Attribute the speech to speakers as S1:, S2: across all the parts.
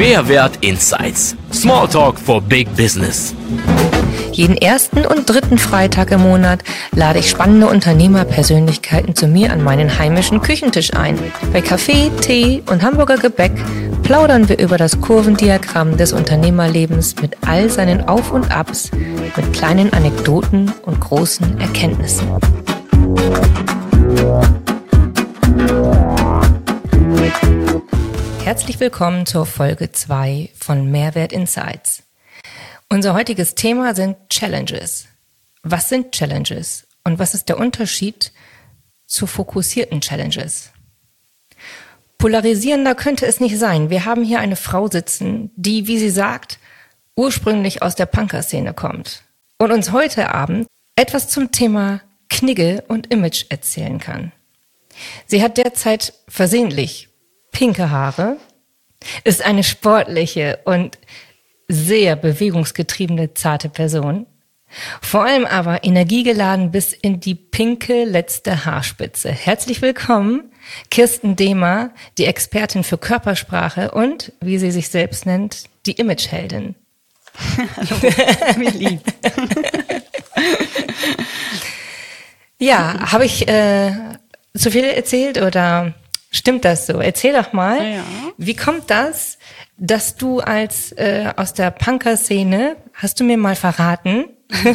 S1: Mehrwert Insights. Smalltalk for Big Business.
S2: Jeden ersten und dritten Freitag im Monat lade ich spannende Unternehmerpersönlichkeiten zu mir an meinen heimischen Küchentisch ein. Bei Kaffee, Tee und Hamburger Gebäck plaudern wir über das Kurvendiagramm des Unternehmerlebens mit all seinen Auf und Abs, mit kleinen Anekdoten und großen Erkenntnissen. Herzlich willkommen zur Folge 2 von Mehrwert Insights. Unser heutiges Thema sind Challenges. Was sind Challenges und was ist der Unterschied zu fokussierten Challenges? Polarisierender könnte es nicht sein. Wir haben hier eine Frau sitzen, die, wie sie sagt, ursprünglich aus der Punker-Szene kommt und uns heute Abend etwas zum Thema Knigge und Image erzählen kann. Sie hat derzeit versehentlich pinke Haare, ist eine sportliche und sehr bewegungsgetriebene, zarte Person, vor allem aber energiegeladen bis in die pinke letzte Haarspitze. Herzlich willkommen, Kirsten Dehmer, die Expertin für Körpersprache und, wie sie sich selbst nennt, die Imageheldin.
S3: Hallo, wie lieb.
S2: Ja, habe ich zu viel erzählt oder stimmt das so? Erzähl doch mal,
S3: Ja.
S2: Wie kommt das, dass du als aus der Punker-Szene, hast du mir mal verraten,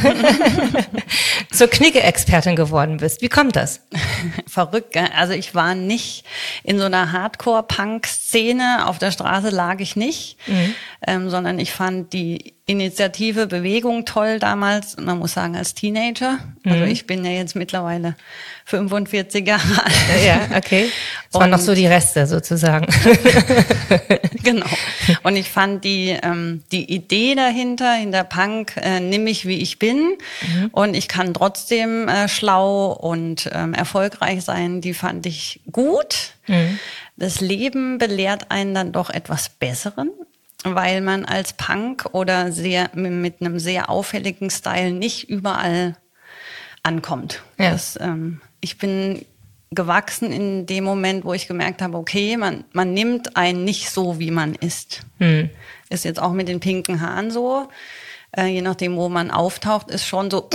S2: zur Knigge-Expertin geworden bist? Wie kommt das?
S3: Verrückt, gell? Also ich war nicht in so einer Hardcore-Punk-Szene, auf der Straße lag ich nicht, sondern ich fand die Initiative, Bewegung toll damals, man muss sagen als Teenager. Also ich bin ja jetzt mittlerweile 45 Jahre alt.
S2: Ja, okay. Das waren noch so die Reste sozusagen.
S3: Genau. Und ich fand die Idee dahinter, hinter Punk, nimm mich wie ich bin und ich kann trotzdem schlau und erfolgreich sein, die fand ich gut. Das Leben belehrt einen dann doch etwas Besseren, weil man als Punk oder mit einem sehr auffälligen Style nicht überall ankommt.
S2: Ja.
S3: Ich bin gewachsen in dem Moment, wo ich gemerkt habe, okay, man nimmt einen nicht so, wie man ist. Ist jetzt auch mit den pinken Haaren so. Je nachdem, wo man auftaucht, ist schon so,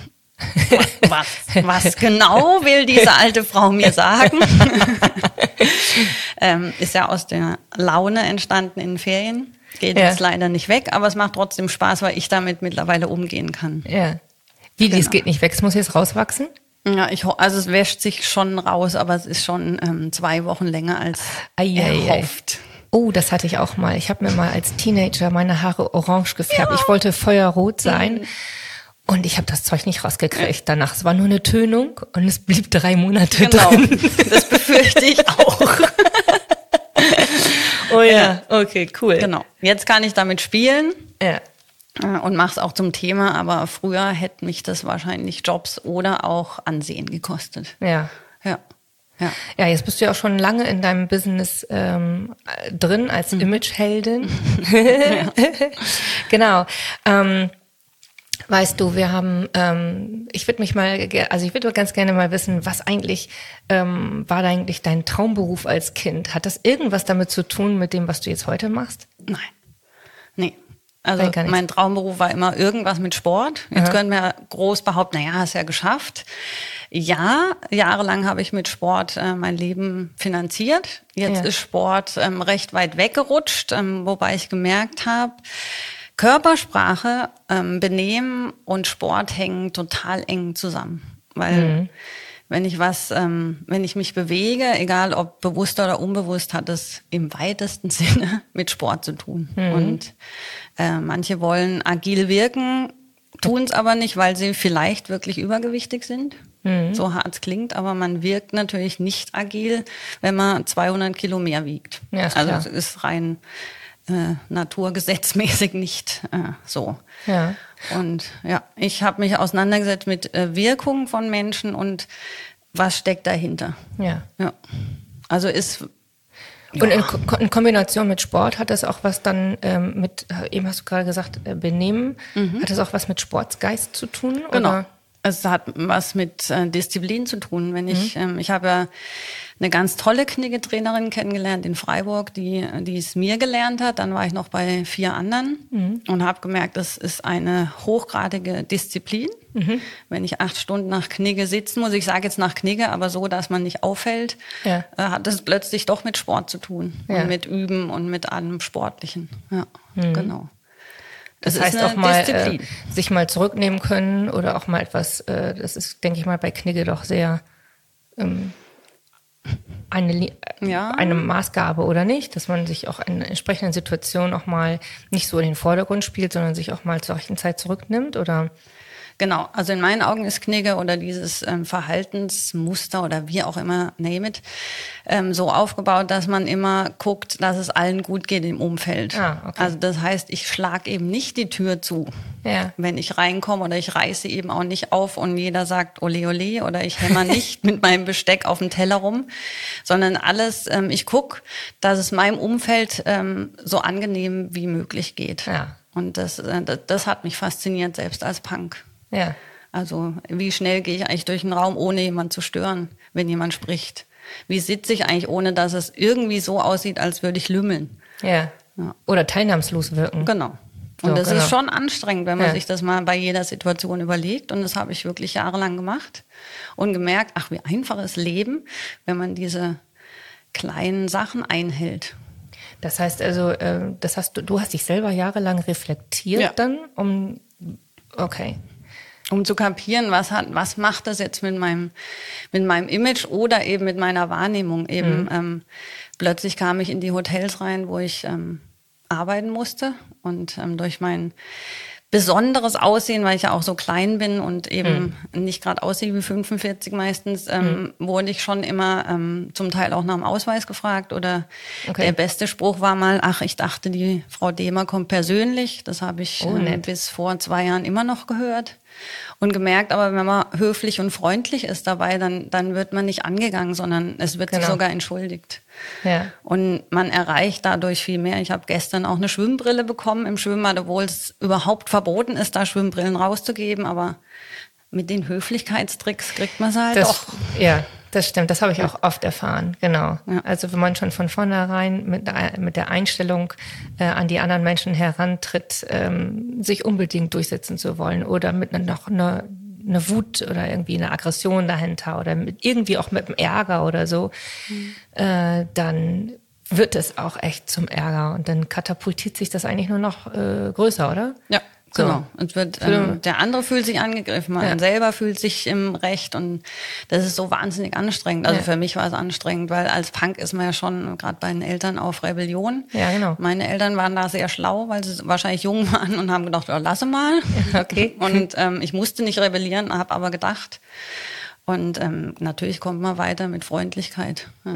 S3: was genau will diese alte Frau mir sagen? Ist ja aus der Laune entstanden in den Ferien. Geht jetzt leider nicht weg, aber es macht trotzdem Spaß, weil ich damit mittlerweile umgehen kann.
S2: Ja. Wie,
S3: Genau.
S2: das geht nicht weg, es muss jetzt rauswachsen?
S3: Ja, also es wäscht sich schon raus, aber es ist schon 2 Wochen länger als erhofft.
S2: Oh, das hatte ich auch mal. Ich habe mir mal als Teenager meine Haare orange gefärbt. Ja. Ich wollte feuerrot sein und ich habe das Zeug nicht rausgekriegt danach. Es war nur eine Tönung und es blieb 3 Monate drin.
S3: Das befürchte ich auch.
S2: Oh ja, okay, cool.
S3: Genau. Jetzt kann ich damit spielen.
S2: Ja.
S3: Und mach's auch zum Thema, aber früher hätte mich das wahrscheinlich Jobs oder auch Ansehen gekostet.
S2: Ja.
S3: Ja. Ja.
S2: Ja, jetzt bist du ja auch schon lange in deinem Business drin als Imageheldin.
S3: Ja.
S2: Genau. Weißt du, wir haben, ich würde ganz gerne mal wissen, was eigentlich war da eigentlich dein Traumberuf als Kind? Hat das irgendwas damit zu tun mit dem, was du jetzt heute machst?
S3: Nein. Nee. Also mein Traumberuf war immer irgendwas mit Sport. Jetzt können wir groß behaupten, naja, hast ja geschafft. Ja, jahrelang habe ich mit Sport mein Leben finanziert. Jetzt ist Sport recht weit weggerutscht, wobei ich gemerkt habe, Körpersprache, Benehmen und Sport hängen total eng zusammen. Weil wenn ich mich bewege, egal ob bewusst oder unbewusst, hat es im weitesten Sinne mit Sport zu tun. Und manche wollen agil wirken, tun es aber nicht, weil sie vielleicht wirklich übergewichtig sind. So hart es klingt, aber man wirkt natürlich nicht agil, wenn man 200 Kilo mehr wiegt.
S2: Ja, ist
S3: also
S2: klar.
S3: es ist rein naturgesetzmäßig nicht so.
S2: Ja.
S3: Und ja, ich habe mich auseinandergesetzt mit Wirkung von Menschen und was steckt dahinter.
S2: Ja.
S3: Ja. Also ist
S2: Und in Kombination mit Sport hat das auch was dann mit, eben hast du gerade gesagt, Benehmen, hat das auch was mit Sportsgeist zu tun?
S3: Genau.
S2: Oder?
S3: Es hat was mit Disziplin zu tun. Wenn ich habe ja eine ganz tolle Knigge-Trainerin kennengelernt in Freiburg, die es mir gelernt hat. Dann war ich noch bei 4 anderen und habe gemerkt, das ist eine hochgradige Disziplin. Wenn ich 8 Stunden nach Knigge sitzen muss, ich sage jetzt nach Knigge, aber so, dass man nicht auffällt, hat das plötzlich doch mit Sport zu tun und mit Üben und mit allem Sportlichen. Ja, genau.
S2: Das heißt auch mal sich mal zurücknehmen können oder auch mal etwas, das ist, denke ich mal, bei Knigge doch sehr eine Maßgabe, oder nicht? Dass man sich auch in entsprechenden Situationen auch mal nicht so in den Vordergrund spielt, sondern sich auch mal zur rechten Zeit zurücknimmt, oder?
S3: Genau, also in meinen Augen ist Knigge oder dieses Verhaltensmuster oder wie auch immer, name it, so aufgebaut, dass man immer guckt, dass es allen gut geht im Umfeld. Okay. Also das heißt, ich schlage eben nicht die Tür zu, wenn ich reinkomme, oder ich reiße eben auch nicht auf und jeder sagt ole ole, oder ich hämmer nicht mit meinem Besteck auf dem Teller rum, sondern alles, ich gucke, dass es meinem Umfeld so angenehm wie möglich geht. Ja. Und das hat mich fasziniert, selbst als Punk. Ja. Also wie schnell gehe ich eigentlich durch den Raum, ohne jemanden zu stören, wenn jemand spricht? Wie sitze ich eigentlich, ohne dass es irgendwie so aussieht, als würde ich lümmeln? Ja.
S2: Oder teilnahmslos wirken.
S3: Genau. Und das ist schon anstrengend, wenn man sich das mal bei jeder Situation überlegt. Und das habe ich wirklich jahrelang gemacht und gemerkt, ach, wie einfach ist Leben, wenn man diese kleinen Sachen einhält.
S2: Das heißt also, du hast dich selber jahrelang reflektiert dann, um
S3: zu kapieren, was macht das jetzt mit meinem Image oder eben mit meiner Wahrnehmung. Eben plötzlich kam ich in die Hotels rein, wo ich arbeiten musste, und durch mein besonderes Aussehen, weil ich ja auch so klein bin und eben nicht gerade aussehe wie 45 meistens, wurde ich schon immer zum Teil auch nach dem Ausweis gefragt, oder der beste Spruch war mal, ach, ich dachte, die Frau Dehmer kommt persönlich. Das habe ich bis vor 2 Jahren immer noch gehört und gemerkt, aber wenn man höflich und freundlich ist dabei, dann wird man nicht angegangen, sondern es wird sich sogar entschuldigt. Ja. Und man erreicht dadurch viel mehr. Ich habe gestern auch eine Schwimmbrille bekommen im Schwimmbad, obwohl es überhaupt verboten ist, da Schwimmbrillen rauszugeben, aber mit den Höflichkeitstricks kriegt man es halt doch.
S2: Ja, das stimmt. Das habe ich auch oft erfahren, genau. Ja. Also wenn man schon von vornherein mit der Einstellung an die anderen Menschen herantritt, sich unbedingt durchsetzen zu wollen oder mit noch eine Wut oder irgendwie eine Aggression dahinter oder irgendwie auch mit dem Ärger oder so, dann wird es auch echt zum Ärger und dann katapultiert sich das eigentlich nur noch größer, oder?
S3: Ja. So. Genau. Und der andere fühlt sich angegriffen, man selber fühlt sich im Recht, und das ist so wahnsinnig anstrengend. Also für mich war es anstrengend, weil als Punk ist man ja schon gerade bei den Eltern auf Rebellion. Ja, genau. Meine Eltern waren da sehr schlau, weil sie wahrscheinlich jung waren und haben gedacht, lasse mal. Okay. Und ich musste nicht rebellieren, habe aber gedacht. Und natürlich kommt man weiter mit Freundlichkeit. Ja.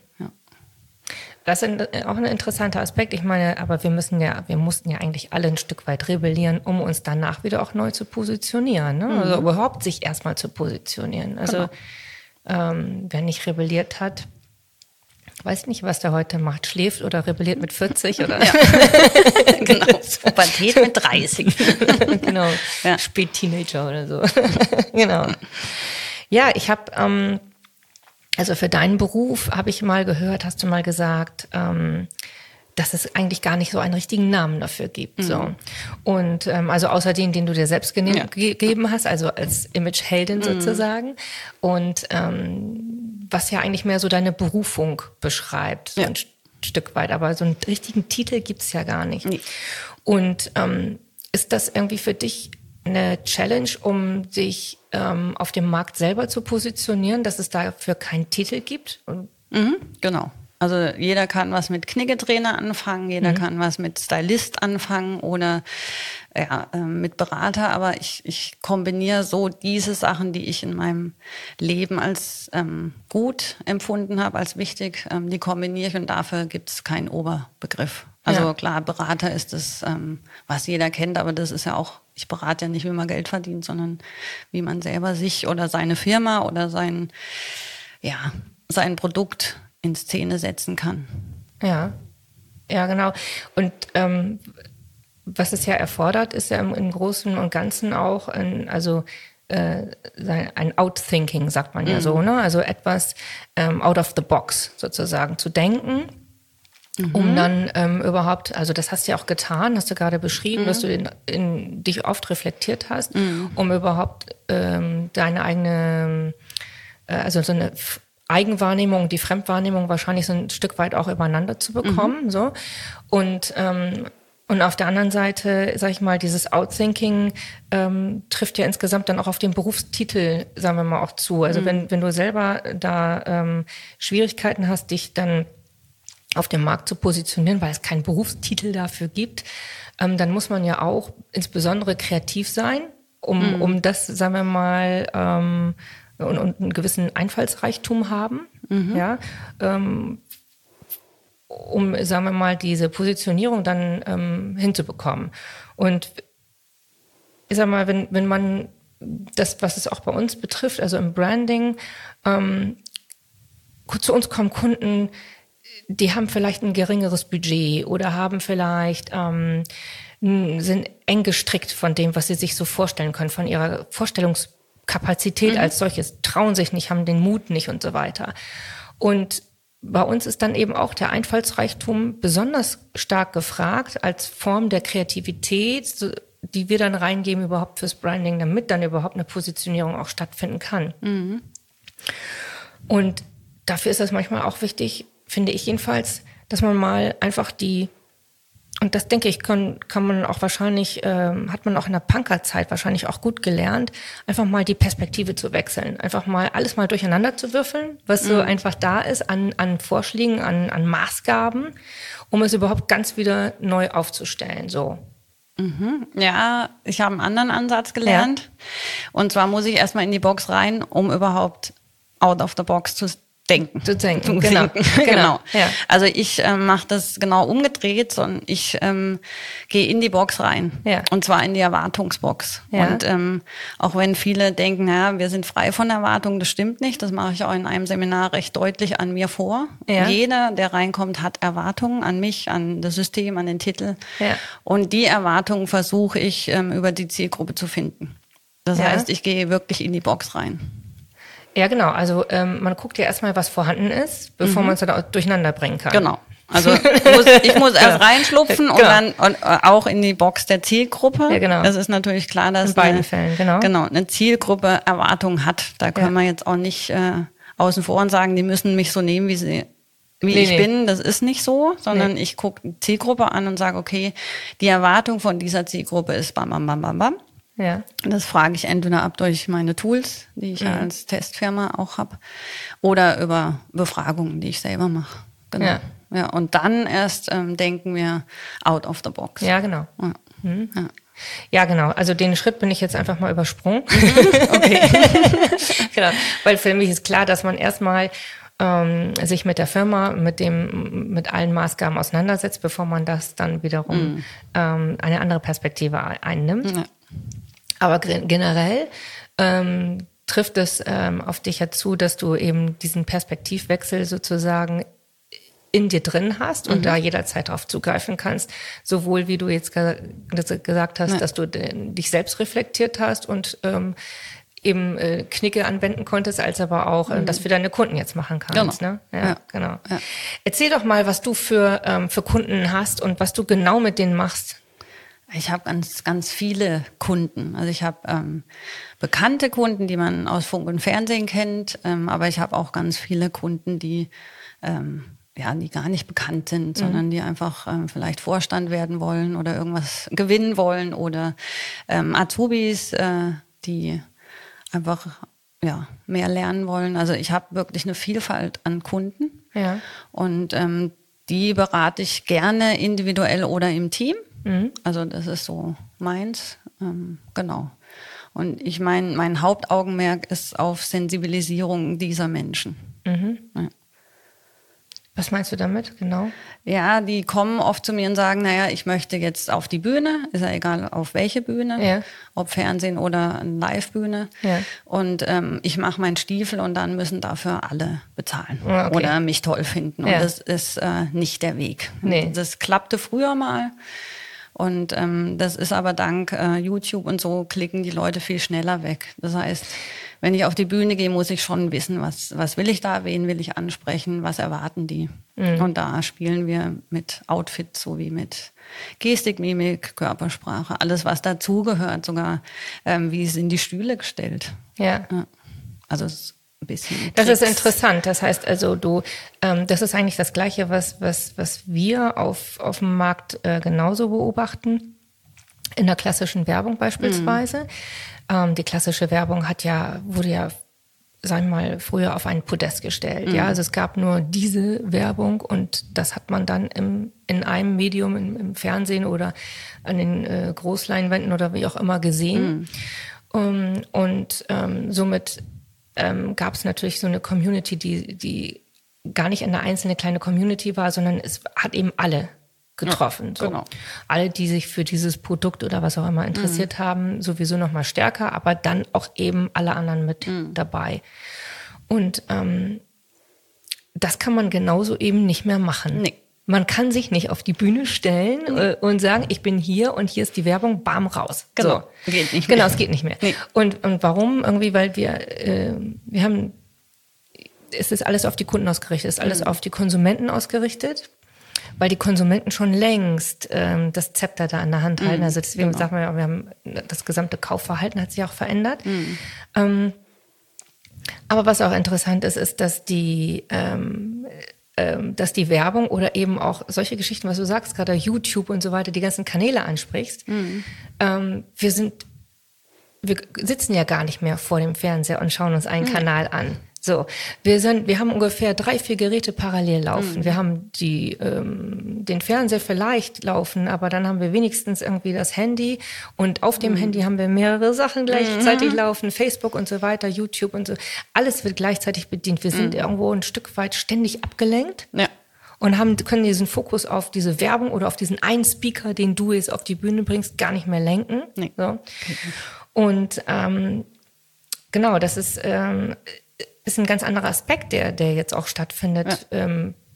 S2: Das ist auch ein interessanter Aspekt. Ich meine, aber wir mussten ja eigentlich alle ein Stück weit rebellieren, um uns danach wieder auch neu zu positionieren. Ne? Also überhaupt sich erstmal zu positionieren. Also wer nicht rebelliert hat, weiß nicht, was der heute macht. Schläft oder rebelliert mit 40 oder? Ja.
S3: Genau. Pubertät mit 30.
S2: Genau. Ja. Spät-Teenager oder so. Genau. Ja, ich habe also für deinen Beruf habe ich mal gehört, hast du mal gesagt, dass es eigentlich gar nicht so einen richtigen Namen dafür gibt. So. Und also außer den du dir selbst gegeben hast, also als Imageheldin sozusagen. Und was ja eigentlich mehr so deine Berufung beschreibt, so ein Stück weit. Aber so einen richtigen Titel gibt's ja gar nicht. Nee. Und ist das irgendwie für dich eine Challenge, um sich auf dem Markt selber zu positionieren, dass es dafür keinen Titel gibt?
S3: Genau. Also jeder kann was mit Knigge-Trainer anfangen, jeder kann was mit Stylist anfangen oder mit Berater, aber ich kombiniere so diese Sachen, die ich in meinem Leben als gut empfunden habe, als wichtig, die kombiniere ich, und dafür gibt es keinen Oberbegriff. Also klar, Berater ist das, was jeder kennt, aber das ist ja auch, ich berate ja nicht, wie man Geld verdient, sondern wie man selber sich oder seine Firma oder sein Produkt in Szene setzen kann. Ja,
S2: genau. Und was es ja erfordert, ist ja im Großen und Ganzen auch, ein Outthinking, sagt man ja so, ne? Also etwas out of the box sozusagen zu denken, um dann überhaupt, also das hast du ja auch getan, hast du gerade beschrieben, dass du dich oft reflektiert hast, um überhaupt deine eigene, also so eine Eigenwahrnehmung, die Fremdwahrnehmung wahrscheinlich so ein Stück weit auch übereinander zu bekommen, so. Und auf der anderen Seite, sag ich mal, dieses Outthinking trifft ja insgesamt dann auch auf den Berufstitel, sagen wir mal, auch zu. Also wenn du selber da Schwierigkeiten hast, dich dann auf dem Markt zu positionieren, weil es keinen Berufstitel dafür gibt, dann muss man ja auch insbesondere kreativ sein, um das, sagen wir mal, und einen gewissen Einfallsreichtum haben, ja, um, sagen wir mal, diese Positionierung dann hinzubekommen. Und ich sag mal, wenn man das, was es auch bei uns betrifft, also im Branding, zu uns kommen Kunden, die haben vielleicht ein geringeres Budget oder haben vielleicht sind eng gestrickt von dem, was sie sich so vorstellen können, von ihrer Vorstellungskapazität als solches, trauen sich nicht, haben den Mut nicht und so weiter. Und bei uns ist dann eben auch der Einfallsreichtum besonders stark gefragt als Form der Kreativität, die wir dann reingeben überhaupt fürs Branding, damit dann überhaupt eine Positionierung auch stattfinden kann. Und dafür ist es manchmal auch wichtig, finde ich jedenfalls, dass man mal einfach und das denke ich, kann man auch wahrscheinlich, hat man auch in der Punkerzeit wahrscheinlich auch gut gelernt, einfach mal die Perspektive zu wechseln. Einfach mal alles mal durcheinander zu würfeln, was so einfach da ist an Vorschlägen, an Maßgaben, um es überhaupt ganz wieder neu aufzustellen, so.
S3: Ja, ich habe einen anderen Ansatz gelernt. Ja. Und zwar muss ich erstmal in die Box rein, um überhaupt out of the box zu denken. Genau. Ja. Also ich mache das genau umgedreht, sondern ich gehe in die Box rein. Ja. Und zwar in die Erwartungsbox. Ja. Und auch wenn viele denken, ja, wir sind frei von Erwartungen, das stimmt nicht. Das mache ich auch in einem Seminar recht deutlich an mir vor. Ja. Jeder, der reinkommt, hat Erwartungen an mich, an das System, an den Titel. Ja. Und die Erwartungen versuche ich über die Zielgruppe zu finden. Das heißt, ich gehe wirklich in die Box rein.
S2: Ja, genau. Also man guckt ja erstmal, was vorhanden ist, bevor man es dann auch durcheinander bringen kann.
S3: Genau. Also ich muss erst reinschlupfen und dann auch in die Box der Zielgruppe. Ja, genau. Das ist natürlich klar, dass
S2: in beiden Fällen,
S3: eine Zielgruppe Erwartungen hat. Da können wir jetzt auch nicht außen vor und sagen, die müssen mich so nehmen, wie ich bin. Das ist nicht so, sondern ich gucke die Zielgruppe an und sage, okay, die Erwartung von dieser Zielgruppe ist bam, bam, bam, bam, bam. Ja. Das frage ich entweder ab durch meine Tools, die ich als Testfirma auch habe, oder über Befragungen, die ich selber mache. Genau. Ja, und dann erst denken wir out of the box.
S2: Ja, genau. Ja, genau. Also den Schritt bin ich jetzt einfach mal übersprungen. Okay. Genau. Weil für mich ist klar, dass man erstmal sich mit der Firma, mit allen Maßgaben auseinandersetzt, bevor man das dann wiederum eine andere Perspektive einnimmt. Ja. Aber generell trifft es auf dich ja zu, dass du eben diesen Perspektivwechsel sozusagen in dir drin hast und da jederzeit drauf zugreifen kannst. Sowohl wie du jetzt gesagt hast, dass du dich selbst reflektiert hast und eben Knigge anwenden konntest, als aber auch das für deine Kunden jetzt machen kannst. Genau. Ne? Genau. Ja. Erzähl doch mal, was du für Kunden hast und was du genau mit denen machst.
S3: Ich habe ganz, ganz viele Kunden. Also ich habe bekannte Kunden, die man aus Funk und Fernsehen kennt, aber ich habe auch ganz viele Kunden, die die gar nicht bekannt sind, sondern die einfach vielleicht Vorstand werden wollen oder irgendwas gewinnen wollen oder Azubis, die einfach mehr lernen wollen. Also ich habe wirklich eine Vielfalt an Kunden und die berate ich gerne individuell oder im Team. Also das ist so meins, genau. Und ich meine, mein Hauptaugenmerk ist auf Sensibilisierung dieser Menschen. Ja.
S2: Was meinst du damit genau?
S3: Ja, die kommen oft zu mir und sagen, naja, ich möchte jetzt auf die Bühne, ist ja egal auf welche Bühne, ob Fernsehen oder eine Live-Bühne. Ja. Und ich mache meinen Stiefel und dann müssen dafür alle bezahlen oder mich toll finden. Und das ist nicht der Weg. Nee. Das klappte früher mal, Und das ist aber dank YouTube und so klicken die Leute viel schneller weg. Das heißt, wenn ich auf die Bühne gehe, muss ich schon wissen, was will ich da, wen will ich ansprechen, was erwarten die. Und da spielen wir mit Outfits sowie mit Gestik, Mimik, Körpersprache, alles was dazugehört, sogar wie sind die Stühle gestellt.
S2: Ja.
S3: Also es ist ein bisschen
S2: Das ist interessant. Das heißt also, das ist eigentlich das Gleiche, was wir auf dem Markt genauso beobachten. In der klassischen Werbung beispielsweise. Die klassische Werbung wurde ja, sagen wir mal, früher auf ein Podest gestellt. Ja, also es gab nur diese Werbung und das hat man dann in einem Medium, im Fernsehen oder an den Großleinwänden oder wie auch immer gesehen. Somit gab es natürlich so eine Community, die gar nicht eine einzelne kleine Community war, sondern es hat eben alle getroffen.
S3: Ja, genau.
S2: So. Alle, die sich für dieses Produkt oder was auch immer interessiert haben, sowieso noch mal stärker, aber dann auch eben alle anderen mit dabei. Und das kann man genauso eben nicht mehr machen.
S3: Nee.
S2: Man kann sich nicht auf die Bühne stellen und sagen, ich bin hier und hier ist die Werbung, bam, raus.
S3: Genau,
S2: so.
S3: Geht nicht mehr.
S2: Genau, es geht nicht mehr.
S3: Nee.
S2: Und warum? Irgendwie, weil wir haben, es ist alles auf die Kunden ausgerichtet, es ist alles auf die Konsumenten ausgerichtet, weil die Konsumenten schon längst das Zepter da in der Hand halten. Also deswegen sagen wir ja, wir haben das gesamte Kaufverhalten hat sich auch verändert. Aber was auch interessant ist, dass die Werbung oder eben auch solche Geschichten, was du sagst, gerade YouTube und so weiter, die ganzen Kanäle ansprichst. Wir sitzen ja gar nicht mehr vor dem Fernseher und schauen uns einen Kanal an. So, wir haben ungefähr 3-4 Geräte parallel laufen. Wir haben den Fernseher vielleicht laufen, aber dann haben wir wenigstens irgendwie das Handy und auf dem Handy haben wir mehrere Sachen gleichzeitig laufen, Facebook und so weiter, YouTube und so. Alles wird gleichzeitig bedient. Wir sind irgendwo ein Stück weit ständig abgelenkt.
S3: Ja.
S2: Und können diesen Fokus auf diese Werbung oder auf diesen einen Speaker, den du jetzt auf die Bühne bringst, gar nicht mehr lenken.
S3: Nee.
S2: So. Und genau, das ist ein ganz anderer Aspekt, der jetzt auch stattfindet. Ja.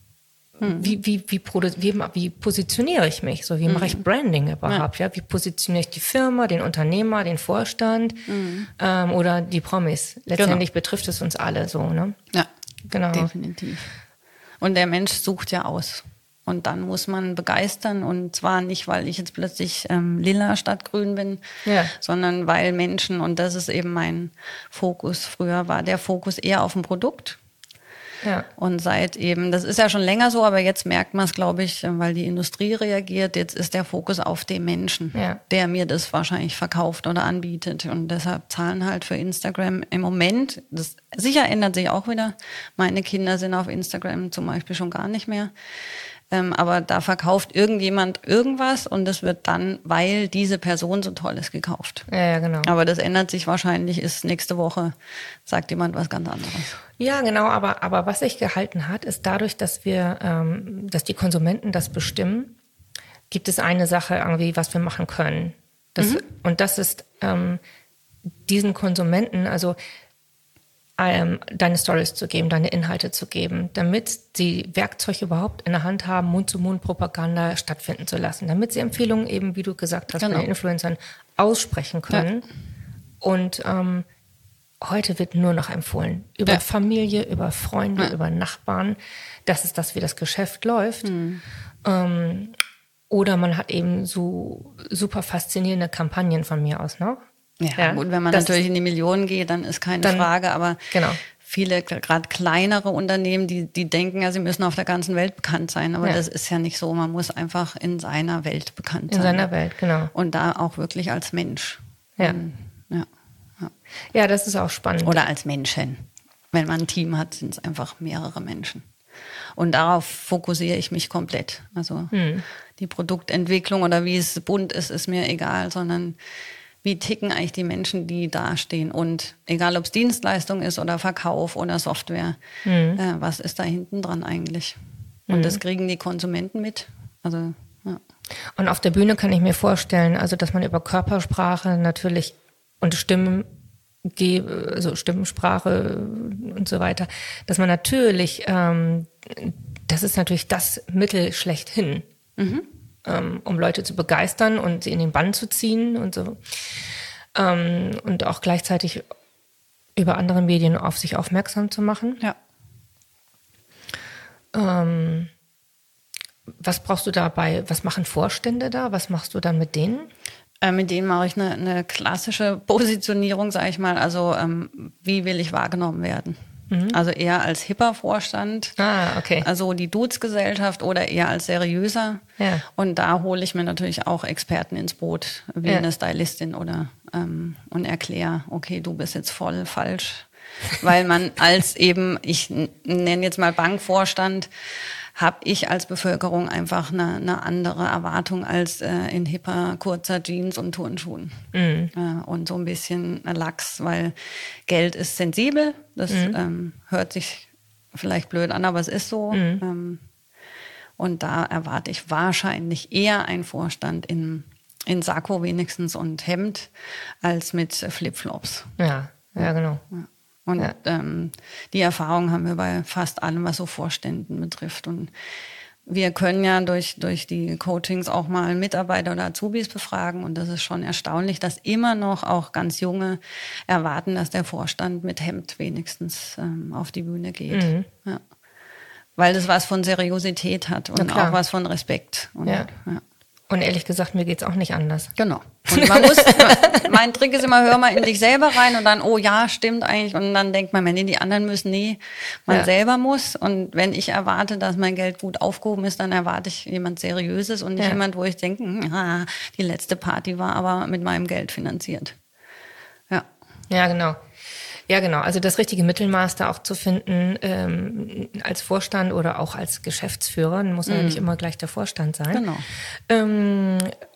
S2: Wie positioniere ich mich? So, wie mache ich Branding überhaupt? Ja, wie positioniere ich die Firma, den Unternehmer, den Vorstand oder die Promis? Letztendlich betrifft es uns alle so, ne?
S3: Ja,
S2: genau.
S3: Definitiv. Und der Mensch sucht ja aus. Und dann muss man begeistern. Und zwar nicht, weil ich jetzt plötzlich lila statt grün bin, sondern weil Menschen, und das ist eben mein Fokus. Früher war der Fokus eher auf dem Produkt.
S2: Ja.
S3: Und seit eben, das ist ja schon länger so, aber jetzt merkt man es, glaube ich, weil die Industrie reagiert. Jetzt ist der Fokus auf den Menschen, der mir das wahrscheinlich verkauft oder anbietet. Und deshalb zahlen halt für Instagram im Moment, das sicher ändert sich auch wieder. Meine Kinder sind auf Instagram zum Beispiel schon gar nicht mehr. Aber da verkauft irgendjemand irgendwas und das wird dann, weil diese Person so toll ist, gekauft.
S2: Ja, genau.
S3: Aber das ändert sich wahrscheinlich, ist nächste Woche, sagt jemand was ganz anderes.
S2: Ja, genau, aber was sich gehalten hat, ist dadurch, dass dass die Konsumenten das bestimmen, gibt es eine Sache irgendwie, was wir machen können. Und das ist diesen Konsumenten, also deine Stories zu geben, deine Inhalte zu geben, damit sie Werkzeug überhaupt in der Hand haben, Mund-zu-Mund-Propaganda stattfinden zu lassen, damit sie Empfehlungen eben, wie du gesagt hast, bei den Influencern aussprechen können. Ja. Und heute wird nur noch empfohlen. Über Familie, über Freunde, über Nachbarn. Das ist das, wie das Geschäft läuft. Oder man hat eben so super faszinierende Kampagnen von mir aus, ne?
S3: Ja, gut, wenn man natürlich in die Millionen geht, dann ist keine Frage, aber viele, gerade kleinere Unternehmen, die denken ja, sie müssen auf der ganzen Welt bekannt sein, aber das ist ja nicht so. Man muss einfach in seiner Welt bekannt sein.
S2: In seiner Welt, genau.
S3: Und da auch wirklich als Mensch.
S2: Ja, das ist auch spannend.
S3: Oder als Menschen. Wenn man ein Team hat, sind es einfach mehrere Menschen. Und darauf fokussiere ich mich komplett. Also die Produktentwicklung oder wie es bunt ist mir egal, sondern wie ticken eigentlich die Menschen, die dastehen. Und egal, ob es Dienstleistung ist oder Verkauf oder Software, was ist da hinten dran eigentlich? Und das kriegen die Konsumenten mit. Also,
S2: Und auf der Bühne kann ich mir vorstellen, also dass man über Körpersprache natürlich und Stimmensprache und so weiter, dass man natürlich, das ist natürlich das Mittel schlechthin. um Leute zu begeistern und sie in den Bann zu ziehen und so. Und auch gleichzeitig über andere Medien auf sich aufmerksam zu machen.
S3: Ja.
S2: Was brauchst du dabei? Was machen Vorstände da? Was machst du dann mit denen?
S3: Mit denen mache ich eine klassische Positionierung, sage ich mal. Also wie will ich wahrgenommen werden? Also eher als hipper Vorstand,
S2: okay.
S3: Also die Dudes-Gesellschaft oder eher als seriöser.
S2: Ja.
S3: Und da hole ich mir natürlich auch Experten ins Boot, wie eine Stylistin oder und erkläre, okay, du bist jetzt voll falsch. Weil man als eben, ich nenne jetzt mal Bankvorstand, habe ich als Bevölkerung einfach eine andere Erwartung als in hipper, kurzer Jeans und Turnschuhen. Und so ein bisschen Lachs, weil Geld ist sensibel. Das hört sich vielleicht blöd an, aber es ist so. Und da erwarte ich wahrscheinlich eher einen Vorstand in Sakko wenigstens und Hemd als mit Flipflops.
S2: Ja, genau.
S3: Ja. Und die Erfahrung haben wir bei fast allem, was so Vorständen betrifft. Und wir können ja durch die Coachings auch mal Mitarbeiter oder Azubis befragen. Und das ist schon erstaunlich, dass immer noch auch ganz Junge erwarten, dass der Vorstand mit Hemd wenigstens auf die Bühne geht. Ja. Weil das was von Seriosität hat und auch was von Respekt. Und,
S2: Und ehrlich gesagt, mir geht's auch nicht anders.
S3: Genau. Und mein Trick ist immer, hör mal in dich selber rein und dann, oh ja, stimmt eigentlich. Und dann denkt man, nee, die anderen müssen, man selber muss. Und wenn ich erwarte, dass mein Geld gut aufgehoben ist, dann erwarte ich jemand Seriöses und nicht jemand, wo ich denke, die letzte Party war aber mit meinem Geld finanziert. Ja.
S2: Ja, genau. Ja, genau. Also das richtige Mittelmaß da auch zu finden, als Vorstand oder auch als Geschäftsführer, muss ja nicht immer gleich der Vorstand sein.
S3: Genau.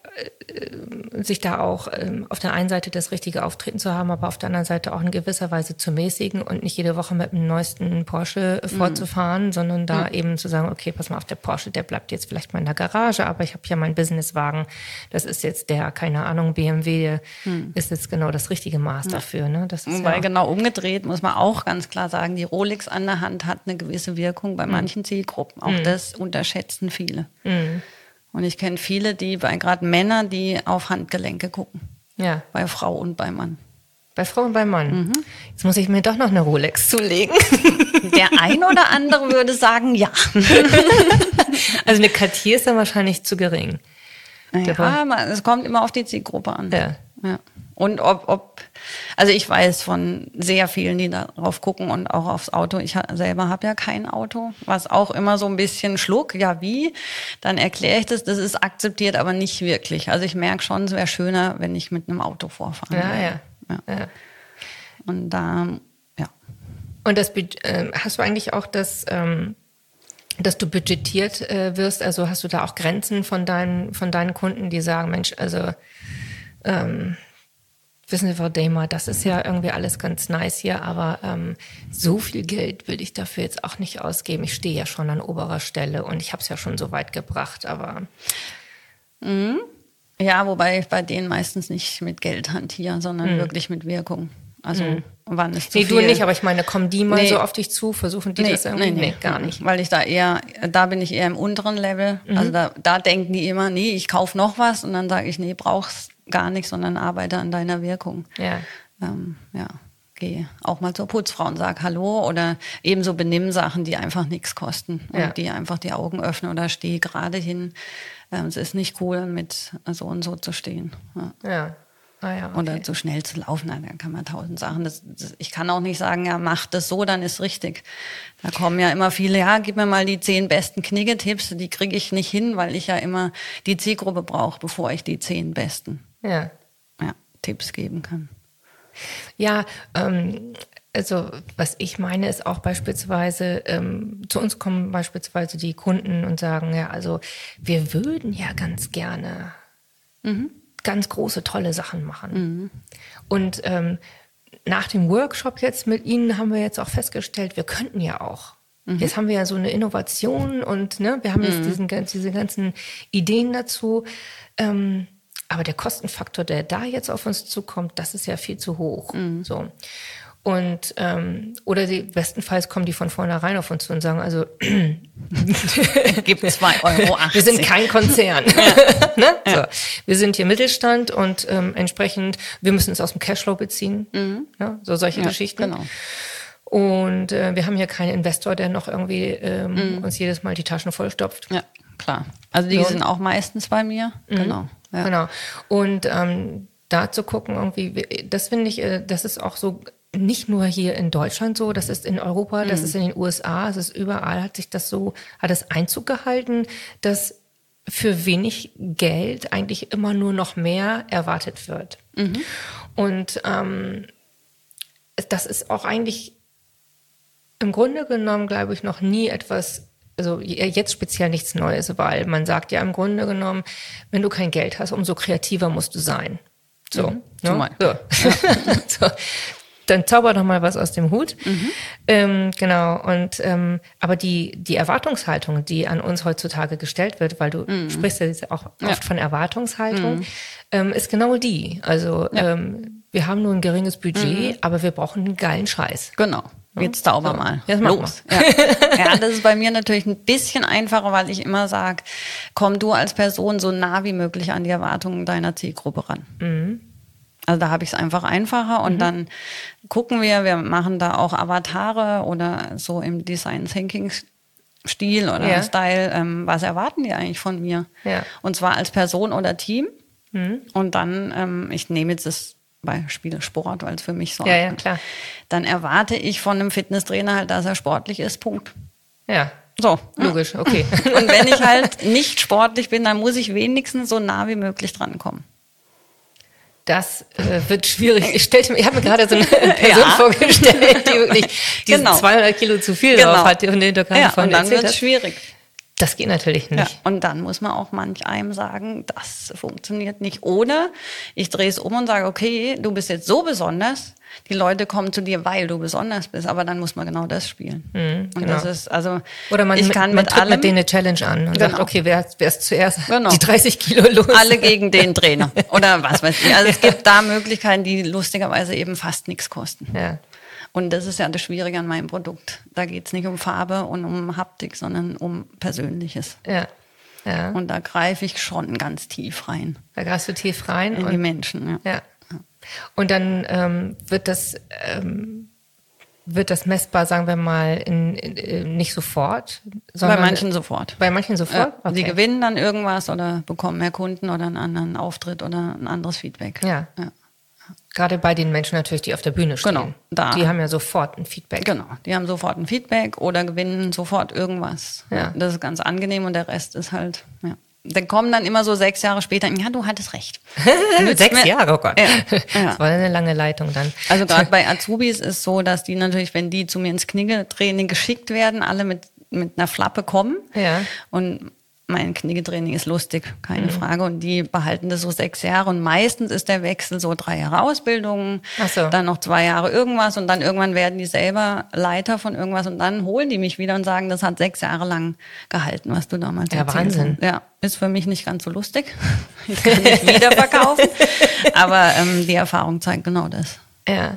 S2: Sich da auch auf der einen Seite das richtige Auftreten zu haben, aber auf der anderen Seite auch in gewisser Weise zu mäßigen und nicht jede Woche mit dem neuesten Porsche vorzufahren, sondern da eben zu sagen, okay, pass mal auf, der Porsche, der bleibt jetzt vielleicht mal in der Garage, aber ich habe hier meinen Businesswagen, das ist jetzt der, keine Ahnung, BMW, ist jetzt genau das richtige Maß dafür. Ne? Das ist
S3: Weil genau umgedreht muss man auch ganz klar sagen, die Rolex an der Hand hat eine gewisse Wirkung bei manchen Zielgruppen. Auch das unterschätzen viele. Und ich kenne viele, gerade Männer, die auf Handgelenke gucken.
S2: Ja.
S3: Bei Frau und bei Mann.
S2: Bei Frau und bei Mann. Jetzt muss ich mir doch noch eine Rolex zulegen.
S3: Der ein oder andere würde sagen, ja.
S2: Also eine Cartier ist dann wahrscheinlich zu gering.
S3: Ja, es kommt immer auf die Zielgruppe an.
S2: Ja.
S3: Und also ich weiß von sehr vielen, die darauf gucken und auch aufs Auto. Ich selber habe ja kein Auto, was auch immer so ein bisschen schluck. Ja, wie? Dann erkläre ich das ist akzeptiert, aber nicht wirklich. Also ich merke schon, es wäre schöner, wenn ich mit einem Auto vorfahren würde. Ja. Und da,
S2: Und hast du eigentlich auch dass du budgetiert wirst? Also hast du da auch Grenzen von deinen Kunden, die sagen, Mensch, also wissen Sie, Frau Dehmer, das ist ja irgendwie alles ganz nice hier, aber so viel Geld will ich dafür jetzt auch nicht ausgeben. Ich stehe ja schon an oberer Stelle und ich habe es ja schon so weit gebracht, aber...
S3: Ja, wobei ich bei denen meistens nicht mit Geld hantiere, sondern wirklich mit Wirkung. Also wann ist zu viel?
S2: Nee, du nicht, aber ich meine, kommen die mal so auf dich zu, versuchen die das irgendwie? Nee, gar nicht.
S3: Weil ich da bin ich eher im unteren Level. Also da denken die immer, nee, ich kaufe noch was und dann sage ich, nee, brauchst gar nicht, sondern arbeite an deiner Wirkung.
S2: Ja.
S3: Geh auch mal zur Putzfrau und sag Hallo oder ebenso Benimmsachen, die einfach nichts kosten und die einfach die Augen öffnen oder steh gerade hin. Es ist nicht cool, mit so und so zu stehen.
S2: Ja. Okay.
S3: Oder zu schnell zu laufen, dann kann man 1000 Sachen. Ich kann auch nicht sagen, ja, mach das so, dann ist richtig. Da kommen ja immer viele, ja, gib mir mal die 10 besten Knigge-Tipps, die kriege ich nicht hin, weil ich ja immer die Zielgruppe brauche, bevor ich die 10 besten Tipps geben kann.
S2: Ja, also was ich meine ist auch beispielsweise, zu uns kommen beispielsweise die Kunden und sagen, ja, also wir würden ja ganz gerne ganz große, tolle Sachen machen. Und nach dem Workshop jetzt mit Ihnen haben wir jetzt auch festgestellt, wir könnten ja auch. Jetzt haben wir ja so eine Innovation und wir haben jetzt diese ganzen Ideen dazu. Aber der Kostenfaktor, der da jetzt auf uns zukommt, das ist ja viel zu hoch. So. Und oder bestenfalls kommen die von vornherein auf uns zu und sagen, also
S3: gibt 2,80 €.
S2: Wir sind kein Konzern. Ne? So. Wir sind hier Mittelstand und entsprechend, wir müssen es aus dem Cashflow beziehen. Ja, so solche Geschichten.
S3: Genau.
S2: Und wir haben hier keinen Investor, der noch irgendwie uns jedes Mal die Taschen vollstopft.
S3: Ja, klar. Also die sind auch meistens bei mir. Genau. Ja.
S2: Genau. Und da zu gucken, irgendwie, das finde ich, das ist auch so nicht nur hier in Deutschland so, das ist in Europa, das ist in den USA, es ist überall, hat es Einzug gehalten, dass für wenig Geld eigentlich immer nur noch mehr erwartet wird. Und das ist auch eigentlich im Grunde genommen, glaube ich, noch nie etwas, also jetzt speziell nichts Neues, weil man sagt ja im Grunde genommen, wenn du kein Geld hast, umso kreativer musst du sein. So, ne? So. So. Dann zauber doch mal was aus dem Hut. Genau. Und aber die Erwartungshaltung, die an uns heutzutage gestellt wird, weil du sprichst ja auch oft von Erwartungshaltung, ist genau die. Also wir haben nur ein geringes Budget, aber wir brauchen einen geilen Scheiß.
S3: Genau. Jetzt zauber mal.
S2: Jetzt
S3: los. Ja, das ist bei mir natürlich ein bisschen einfacher, weil ich immer sage, komm du als Person so nah wie möglich an die Erwartungen deiner Zielgruppe ran. Also da habe ich es einfach einfacher und dann gucken wir machen da auch Avatare oder so im Design Thinking Stil oder Style, was erwarten die eigentlich von mir? Ja. Und zwar als Person oder Team. Und dann, ich nehme jetzt das Beispiel Sport, weil es für mich so
S2: klar.
S3: Dann erwarte ich von einem Fitnesstrainer halt, dass er sportlich ist, Punkt.
S2: Ja.
S3: So.
S2: Logisch, okay.
S3: Und wenn ich halt nicht sportlich bin, dann muss ich wenigstens so nah wie möglich drankommen.
S2: Das wird schwierig. Ich habe mir gerade so eine Person vorgestellt, die wirklich diese 200 Kilo zu viel drauf hat und den du gerade von
S3: und dann wird es schwierig.
S2: Das geht natürlich nicht.
S3: Ja, und dann muss man auch manch einem sagen, das funktioniert nicht. Oder ich drehe es um und sage, okay, du bist jetzt so besonders, die Leute kommen zu dir, weil du besonders bist. Aber dann muss man genau das spielen. Und das ist, also,
S2: oder man tritt mit denen eine Challenge an und sagt, okay, wer ist zuerst die 30 Kilo los?
S3: Alle gegen den Trainer. Oder was weiß ich. Also es gibt da Möglichkeiten, die lustigerweise eben fast nichts kosten.
S2: Ja.
S3: Und das ist ja das Schwierige an meinem Produkt. Da geht es nicht um Farbe und um Haptik, sondern um Persönliches.
S2: Ja. Ja.
S3: Und da greife ich schon ganz tief rein.
S2: Da greifst du tief rein.
S3: In die Menschen,
S2: ja. Und dann wird das messbar, sagen wir mal, nicht sofort?
S3: Sondern bei manchen sofort.
S2: Bei manchen sofort?
S3: Ja. Okay. Die gewinnen dann irgendwas oder bekommen mehr Kunden oder einen anderen Auftritt oder ein anderes Feedback.
S2: Ja. Gerade bei den Menschen natürlich, die auf der Bühne stehen.
S3: Genau.
S2: Die haben ja sofort ein Feedback.
S3: Genau, die haben sofort ein Feedback oder gewinnen sofort irgendwas.
S2: Ja.
S3: Das ist ganz angenehm und der Rest ist halt, Dann kommen dann immer so 6 Jahre später, ja, du hattest recht.
S2: 6 Jahre, oh Gott.
S3: Ja.
S2: Das war eine lange Leitung dann.
S3: Also gerade bei Azubis ist es so, dass die natürlich, wenn die zu mir ins Kniggetraining geschickt werden, alle mit einer Flappe kommen.
S2: Ja.
S3: Und mein Kniggetraining ist lustig, keine Frage. Und die behalten das so 6 Jahre. Und meistens ist der Wechsel so 3 Jahre Ausbildung, dann noch 2 Jahre irgendwas. Und dann irgendwann werden die selber Leiter von irgendwas. Und dann holen die mich wieder und sagen, das hat 6 Jahre lang gehalten, was du damals erzählt hast.
S2: Wahnsinn.
S3: Ja, ist für mich nicht ganz so lustig. Ich kann nicht wieder verkaufen. Aber die Erfahrung zeigt genau das.
S2: Ja.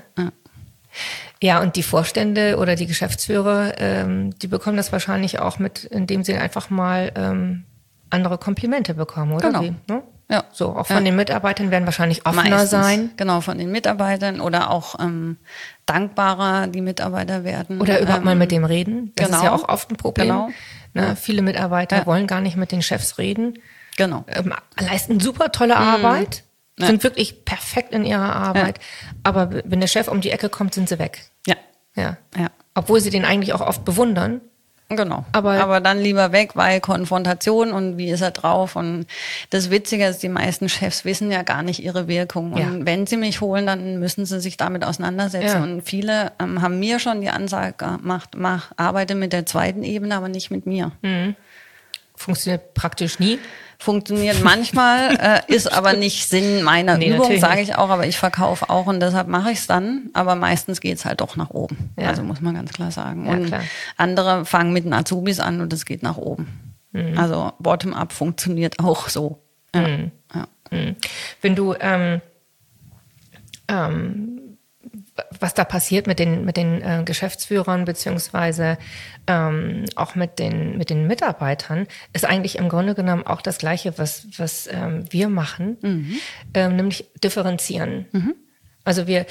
S2: Ja, und die Vorstände oder die Geschäftsführer, die bekommen das wahrscheinlich auch mit, indem sie einfach mal andere Komplimente bekommen, oder?
S3: Genau.
S2: Wie, ne?
S3: Ja.
S2: So, auch von den Mitarbeitern werden wahrscheinlich offener sein.
S3: Genau, von den Mitarbeitern oder auch dankbarer die Mitarbeiter werden.
S2: Oder überhaupt mal mit dem reden. Das ist ja auch oft ein Problem.
S3: Genau.
S2: Ne? Viele Mitarbeiter wollen gar nicht mit den Chefs reden.
S3: Genau.
S2: Leisten super tolle Arbeit. Sind wirklich perfekt in ihrer Arbeit. Aber wenn der Chef um die Ecke kommt, sind sie weg. Ja. Obwohl sie den eigentlich auch oft bewundern.
S3: Genau. Aber dann lieber weg, weil Konfrontation und wie ist er drauf. Und das Witzige ist, die meisten Chefs wissen ja gar nicht ihre Wirkung. Und wenn sie mich holen, dann müssen sie sich damit auseinandersetzen. Ja. Und viele haben mir schon die Ansage gemacht, arbeite mit der zweiten Ebene, aber nicht mit mir.
S2: Funktioniert praktisch nie.
S3: Funktioniert manchmal, ist aber nicht Sinn meiner Übung, sage ich auch, aber ich verkaufe auch und deshalb mache ich es dann. Aber meistens geht es halt doch nach oben. Ja. Also muss man ganz klar sagen. Und andere fangen mit den Azubis an und es geht nach oben. Also Bottom-up funktioniert auch so. Ja.
S2: Wenn du, was da passiert mit den Geschäftsführern beziehungsweise auch mit den Mitarbeitern, ist eigentlich im Grunde genommen auch das Gleiche, was wir machen, nämlich differenzieren. Also wenn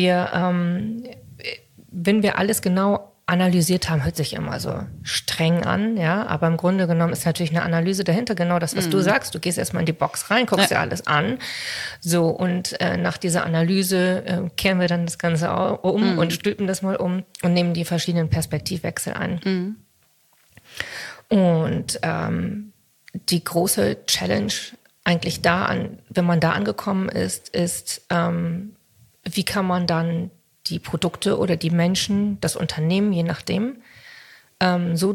S2: wir alles genau analysiert haben, hört sich immer so streng an, ja, aber im Grunde genommen ist natürlich eine Analyse dahinter, genau das, was du sagst. Du gehst erstmal in die Box rein, guckst dir alles an, so, und nach dieser Analyse kehren wir dann das Ganze um und stülpen das mal um und nehmen die verschiedenen Perspektivwechsel an. Und die große Challenge eigentlich wenn man da angekommen ist, wie kann man dann die Produkte oder die Menschen, das Unternehmen, je nachdem, so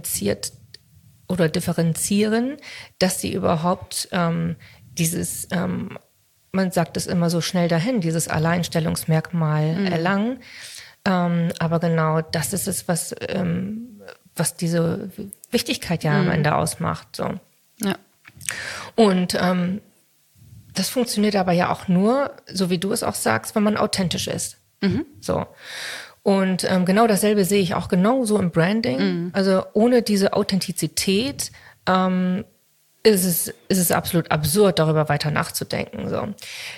S2: differenzieren, dass sie überhaupt dieses, man sagt es immer so schnell dahin, dieses Alleinstellungsmerkmal erlangen. Aber genau das ist es, was diese Wichtigkeit ja am Ende ausmacht. So.
S3: Ja.
S2: Und das funktioniert aber ja auch nur, so wie du es auch sagst, wenn man authentisch ist. So. Und genau dasselbe sehe ich auch genauso im Branding. Also ohne diese Authentizität ist es absolut absurd, darüber weiter nachzudenken. So.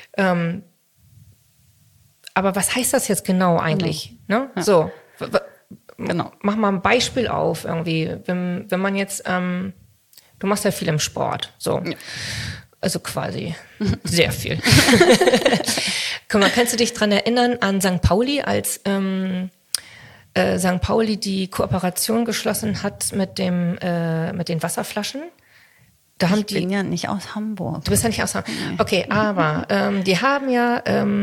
S2: Aber was heißt das jetzt genau eigentlich?
S3: Genau.
S2: Ne?
S3: Ja.
S2: So.
S3: Genau.
S2: Mach mal ein Beispiel auf irgendwie. Wenn man jetzt, du machst ja viel im Sport. So. Ja. Also quasi sehr viel. Guck mal, kannst du dich dran erinnern an St. Pauli, als St. Pauli die Kooperation geschlossen hat mit den Wasserflaschen?
S3: Ich bin ja nicht aus Hamburg.
S2: Du bist ja nicht aus Hamburg. Okay, aber die haben ja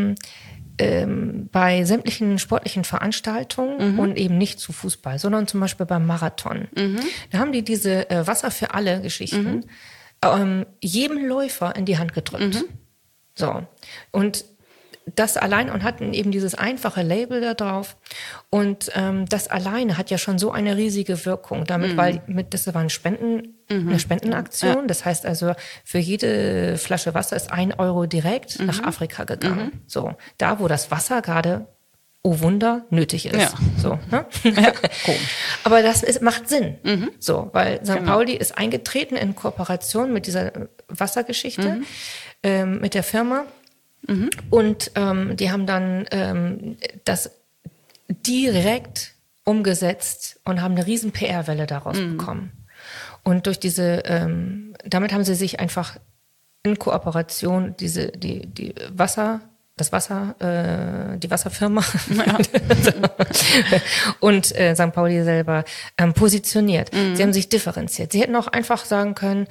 S2: bei sämtlichen sportlichen Veranstaltungen und eben nicht zu Fußball, sondern zum Beispiel beim Marathon. Da haben die diese Wasser für alle Geschichten jedem Läufer in die Hand gedrückt. So. Und das allein und hatten eben dieses einfache Label da drauf. Und das alleine hat ja schon so eine riesige Wirkung damit, weil das war eine Spendenaktion. Ja. Das heißt also, für jede Flasche Wasser ist 1 Euro direkt nach Afrika gegangen. So. Da, wo das Wasser gerade, oh Wunder, nötig ist. Ja. So, ne? Ja, komisch. Aber das macht Sinn. So, weil St. Pauli ist eingetreten in Kooperation mit dieser Wassergeschichte, mit der Firma. Und die haben dann das direkt umgesetzt und haben eine riesen PR-Welle daraus bekommen. Und durch damit haben sie sich einfach in Kooperation die Wasserfirma und St. Pauli selber positioniert. Sie haben sich differenziert. Sie hätten auch einfach sagen können,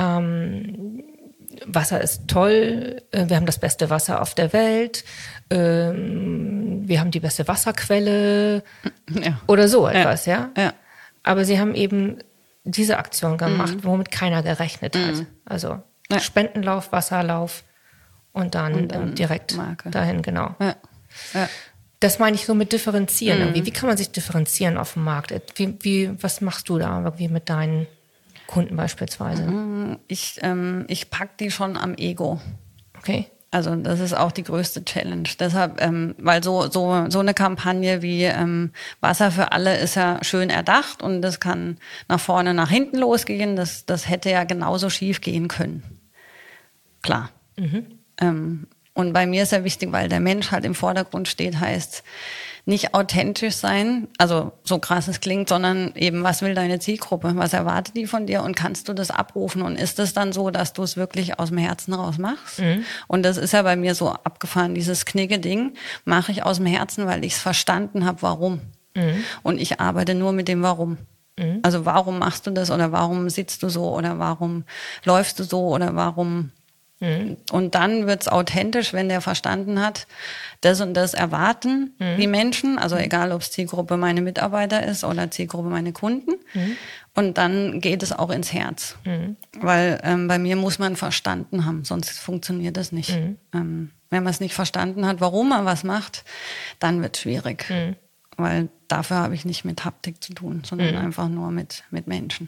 S2: Wasser ist toll, wir haben das beste Wasser auf der Welt, wir haben die beste Wasserquelle oder so etwas, ja. Aber sie haben eben diese Aktion gemacht, womit keiner gerechnet hat. Also Spendenlauf, Wasserlauf und dann direkt Marke dahin, genau. Ja. Das meine ich so mit differenzieren irgendwie. Wie kann man sich differenzieren auf dem Markt? Was machst du da irgendwie mit deinen Kunden beispielsweise?
S3: Ich pack die schon am Ego.
S2: Okay.
S3: Also das ist auch die größte Challenge. Deshalb, weil so eine Kampagne wie Wasser für alle ist ja schön erdacht und das kann nach vorne, nach hinten losgehen. Das hätte ja genauso schief gehen können. Klar. Und bei mir ist ja wichtig, weil der Mensch halt im Vordergrund steht, heißt nicht authentisch sein, also so krass es klingt, sondern eben, was will deine Zielgruppe, was erwartet die von dir und kannst du das abrufen und ist es dann so, dass du es wirklich aus dem Herzen raus machst? Und das ist ja bei mir so abgefahren, dieses Knigge-Ding mache ich aus dem Herzen, weil ich es verstanden habe, warum. Und ich arbeite nur mit dem Warum. Also warum machst du das oder warum sitzt du so oder warum läufst du so oder warum... Und dann wird's authentisch, wenn der verstanden hat, das und das erwarten die Menschen, also egal ob es Zielgruppe meine Mitarbeiter ist oder Zielgruppe meine Kunden. Und dann geht es auch ins Herz. Weil bei mir muss man verstanden haben, sonst funktioniert das nicht. Wenn man es nicht verstanden hat, warum man was macht, dann wird es schwierig. Weil dafür habe ich nicht mit Haptik zu tun, sondern einfach nur mit Menschen.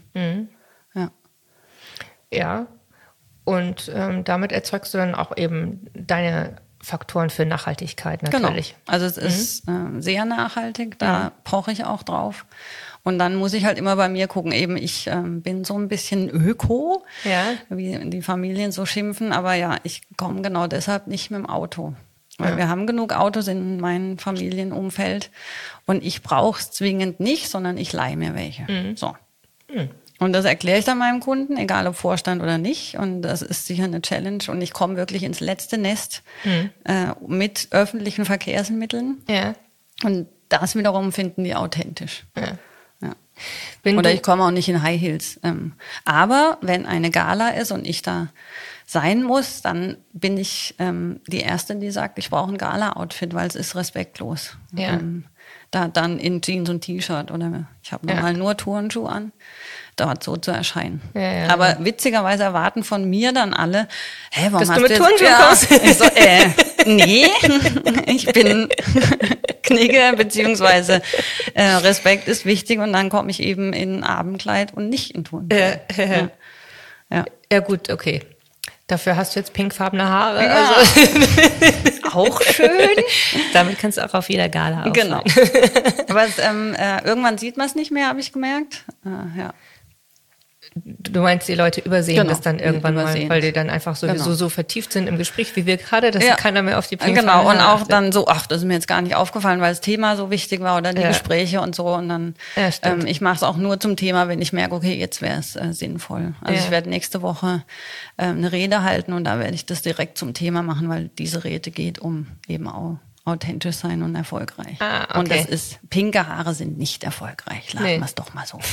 S2: Ja. Und damit erzeugst du dann auch eben deine Faktoren für Nachhaltigkeit natürlich.
S3: Genau. Also es ist sehr nachhaltig, da poche ich auch drauf. Und dann muss ich halt immer bei mir gucken, eben ich bin so ein bisschen Öko, wie die Familien so schimpfen, aber ja, ich komme genau deshalb nicht mit dem Auto. Weil wir haben genug Autos in meinem Familienumfeld und ich brauche es zwingend nicht, sondern ich leihe mir welche. So. Und das erkläre ich dann meinem Kunden, egal ob Vorstand oder nicht. Und das ist sicher eine Challenge. Und ich komme wirklich ins letzte Nest mit öffentlichen Verkehrsmitteln. Ja. Und das wiederum finden die authentisch. Ja. Oder ich komme auch nicht in High Heels. Aber wenn eine Gala ist und ich da sein muss, dann bin ich die Erste, die sagt, ich brauche ein Gala-Outfit, weil es ist respektlos. Ja. Da dann in Jeans und T-Shirt oder ich habe normal nur Turnschuhe an, dort so zu erscheinen. Ja, aber witzigerweise erwarten von mir dann alle, warum
S2: dass
S3: hast
S2: du mit Turnschuhen kommst?
S3: Ich so, nee, ich bin Knigge, beziehungsweise Respekt ist wichtig und dann komme ich eben in Abendkleid und nicht in Turnschuhe.
S2: Ja gut, okay. Dafür hast du jetzt pinkfarbene Haare.
S3: Ja. Also. Auch schön.
S2: Damit kannst du auch auf jeder Gala auffallen.
S3: Genau. Aber irgendwann sieht man es nicht mehr, habe ich gemerkt. Ja.
S2: Du meinst, die Leute übersehen das dann irgendwann mal, weil die dann einfach sowieso so vertieft sind im Gespräch, wie wir gerade, dass keiner mehr auf die pinkfarbene Haare
S3: und auch dann so, das ist mir jetzt gar nicht aufgefallen, weil das Thema so wichtig war oder die Gespräche und so. Und dann, ich mache es auch nur zum Thema, wenn ich merke, okay, jetzt wäre es sinnvoll. Also ich werde nächste Woche eine Rede halten und da werde ich das direkt zum Thema machen, weil diese Rede geht um eben auch authentisch sein und erfolgreich. Okay. Und das ist, pinke Haare sind nicht erfolgreich. Lassen wir es doch mal so.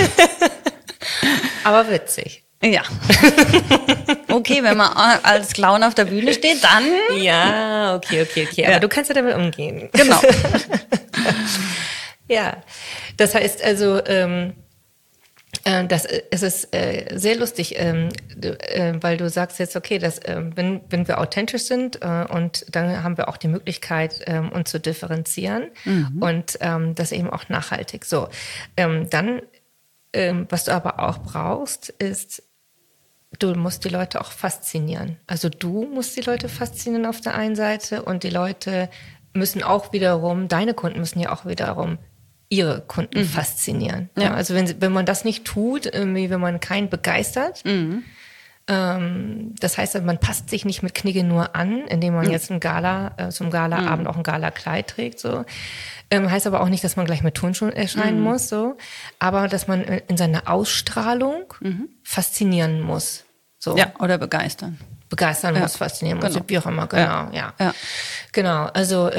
S2: Aber witzig.
S3: Ja. Okay, wenn man als Clown auf der Bühne steht, dann...
S2: Ja, okay. Aber du kannst ja damit umgehen.
S3: Genau.
S2: Ja, das heißt also, es ist sehr lustig, weil du sagst jetzt, okay, dass, wenn wir authentisch sind und dann haben wir auch die Möglichkeit, uns zu differenzieren und das eben auch nachhaltig. So, dann... was du aber auch brauchst, ist, du musst die Leute auch faszinieren. Also du musst die Leute faszinieren auf der einen Seite und die Leute müssen auch wiederum, deine Kunden müssen ja auch wiederum ihre Kunden faszinieren. Ja. Also wenn man das nicht tut, irgendwie, wenn man keinen begeistert, das heißt, man passt sich nicht mit Knigge nur an, indem man jetzt zum Galaabend auch ein Galakleid trägt, so. Heißt aber auch nicht, dass man gleich mit Turnschuhen erscheinen muss, so. Aber dass man in seiner Ausstrahlung faszinieren muss, so.
S3: Ja, oder begeistern.
S2: Begeistern muss, faszinieren muss, wie auch immer, genau, ja. Genau, also,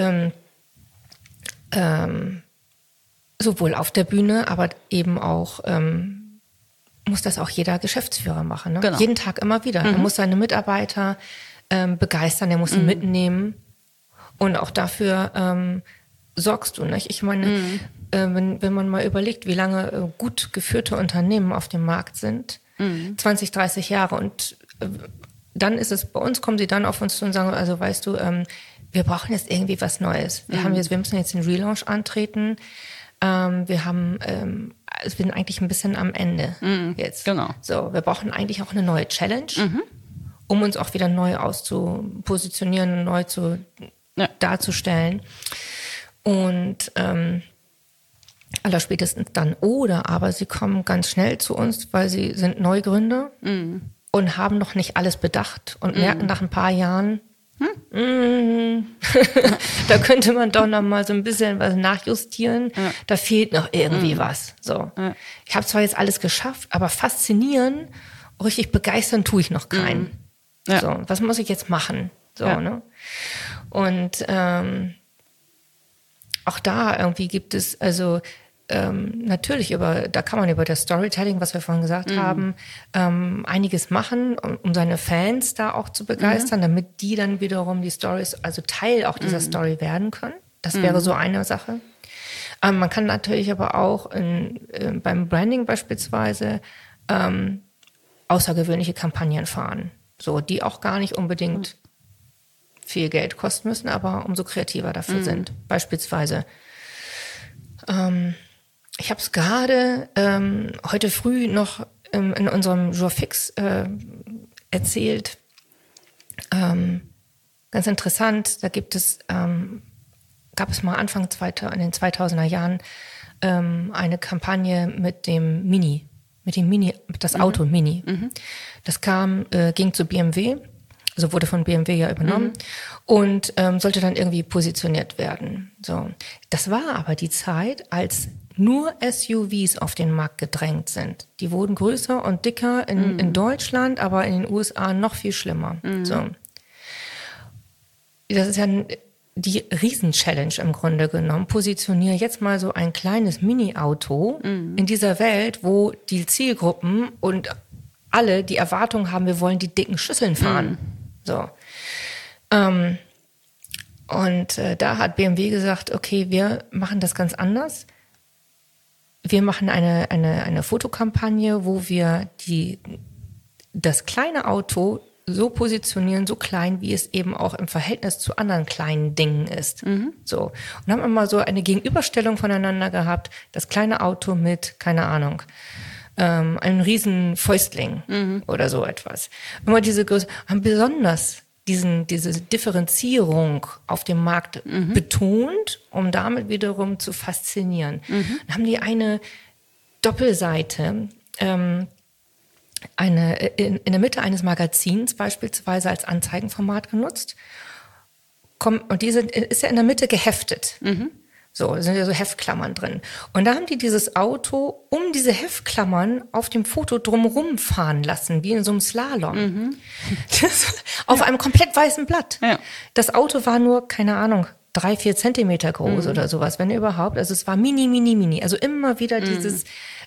S2: sowohl auf der Bühne, aber eben auch, muss das auch jeder Geschäftsführer machen, ne? Genau. Jeden Tag immer wieder. Er muss seine Mitarbeiter begeistern, er muss sie mitnehmen und auch dafür sorgst du, nicht? Ich meine, wenn man mal überlegt, wie lange gut geführte Unternehmen auf dem Markt sind, 20, 30 Jahre und dann ist es, bei uns kommen sie dann auf uns zu und sagen, also weißt du, wir brauchen jetzt irgendwie was Neues. Wir müssen jetzt den Relaunch antreten. Wir sind eigentlich ein bisschen am Ende jetzt.
S3: Genau.
S2: So, wir brauchen eigentlich auch eine neue Challenge, um uns auch wieder neu auszupositionieren, neu darzustellen. Und allerspätestens dann. Oder aber sie kommen ganz schnell zu uns, weil sie sind Neugründer und haben noch nicht alles bedacht und merken nach ein paar Jahren, da könnte man doch noch mal so ein bisschen was nachjustieren. Ja. Da fehlt noch irgendwie was. So. Ja. Ich habe zwar jetzt alles geschafft, aber faszinieren, richtig begeistern tue ich noch keinen. Ja. So, was muss ich jetzt machen? So, ne? Und auch da irgendwie gibt es, also natürlich da kann man über das Storytelling, was wir vorhin gesagt haben, einiges machen, um seine Fans da auch zu begeistern, damit die dann wiederum die Stories, also Teil auch dieser Story werden können. Das wäre so eine Sache. Man kann natürlich aber auch beim Branding beispielsweise außergewöhnliche Kampagnen fahren, so die auch gar nicht unbedingt viel Geld kosten müssen, aber umso kreativer dafür sind. Beispielsweise ich habe es gerade heute früh noch in unserem Jour fix erzählt. Ganz interessant, da gab es mal Anfang in den 2000er Jahren eine Kampagne mit dem Mini, das Auto Mini. Das ging zu BMW, also wurde von BMW ja übernommen und sollte dann irgendwie positioniert werden. So, das war aber die Zeit, als nur SUVs auf den Markt gedrängt sind. Die wurden größer und dicker in Deutschland, aber in den USA noch viel schlimmer. So. Das ist ja die Riesen-Challenge im Grunde genommen. Positioniere jetzt mal so ein kleines Mini-Auto in dieser Welt, wo die Zielgruppen und alle die Erwartung haben, wir wollen die dicken Schüsseln fahren. So. Da hat BMW gesagt, okay, wir machen das ganz anders. Wir machen eine Fotokampagne, wo wir das kleine Auto so positionieren, so klein, wie es eben auch im Verhältnis zu anderen kleinen Dingen ist. So. Und haben immer so eine Gegenüberstellung voneinander gehabt, das kleine Auto mit, keine Ahnung, einem riesen Fäustling oder so etwas. Immer diese Größe, haben besonders diese Differenzierung auf dem Markt betont, um damit wiederum zu faszinieren. Dann haben die eine Doppelseite, in der Mitte eines Magazins beispielsweise als Anzeigenformat genutzt. Und ist ja in der Mitte geheftet. So, da sind ja so Heftklammern drin. Und da haben die dieses Auto um diese Heftklammern auf dem Foto drumherum fahren lassen, wie in so einem Slalom. Auf einem komplett weißen Blatt. Ja. Das Auto war nur, keine Ahnung, 3-4 Zentimeter groß oder sowas, wenn überhaupt. Also es war mini. Also immer wieder dieses,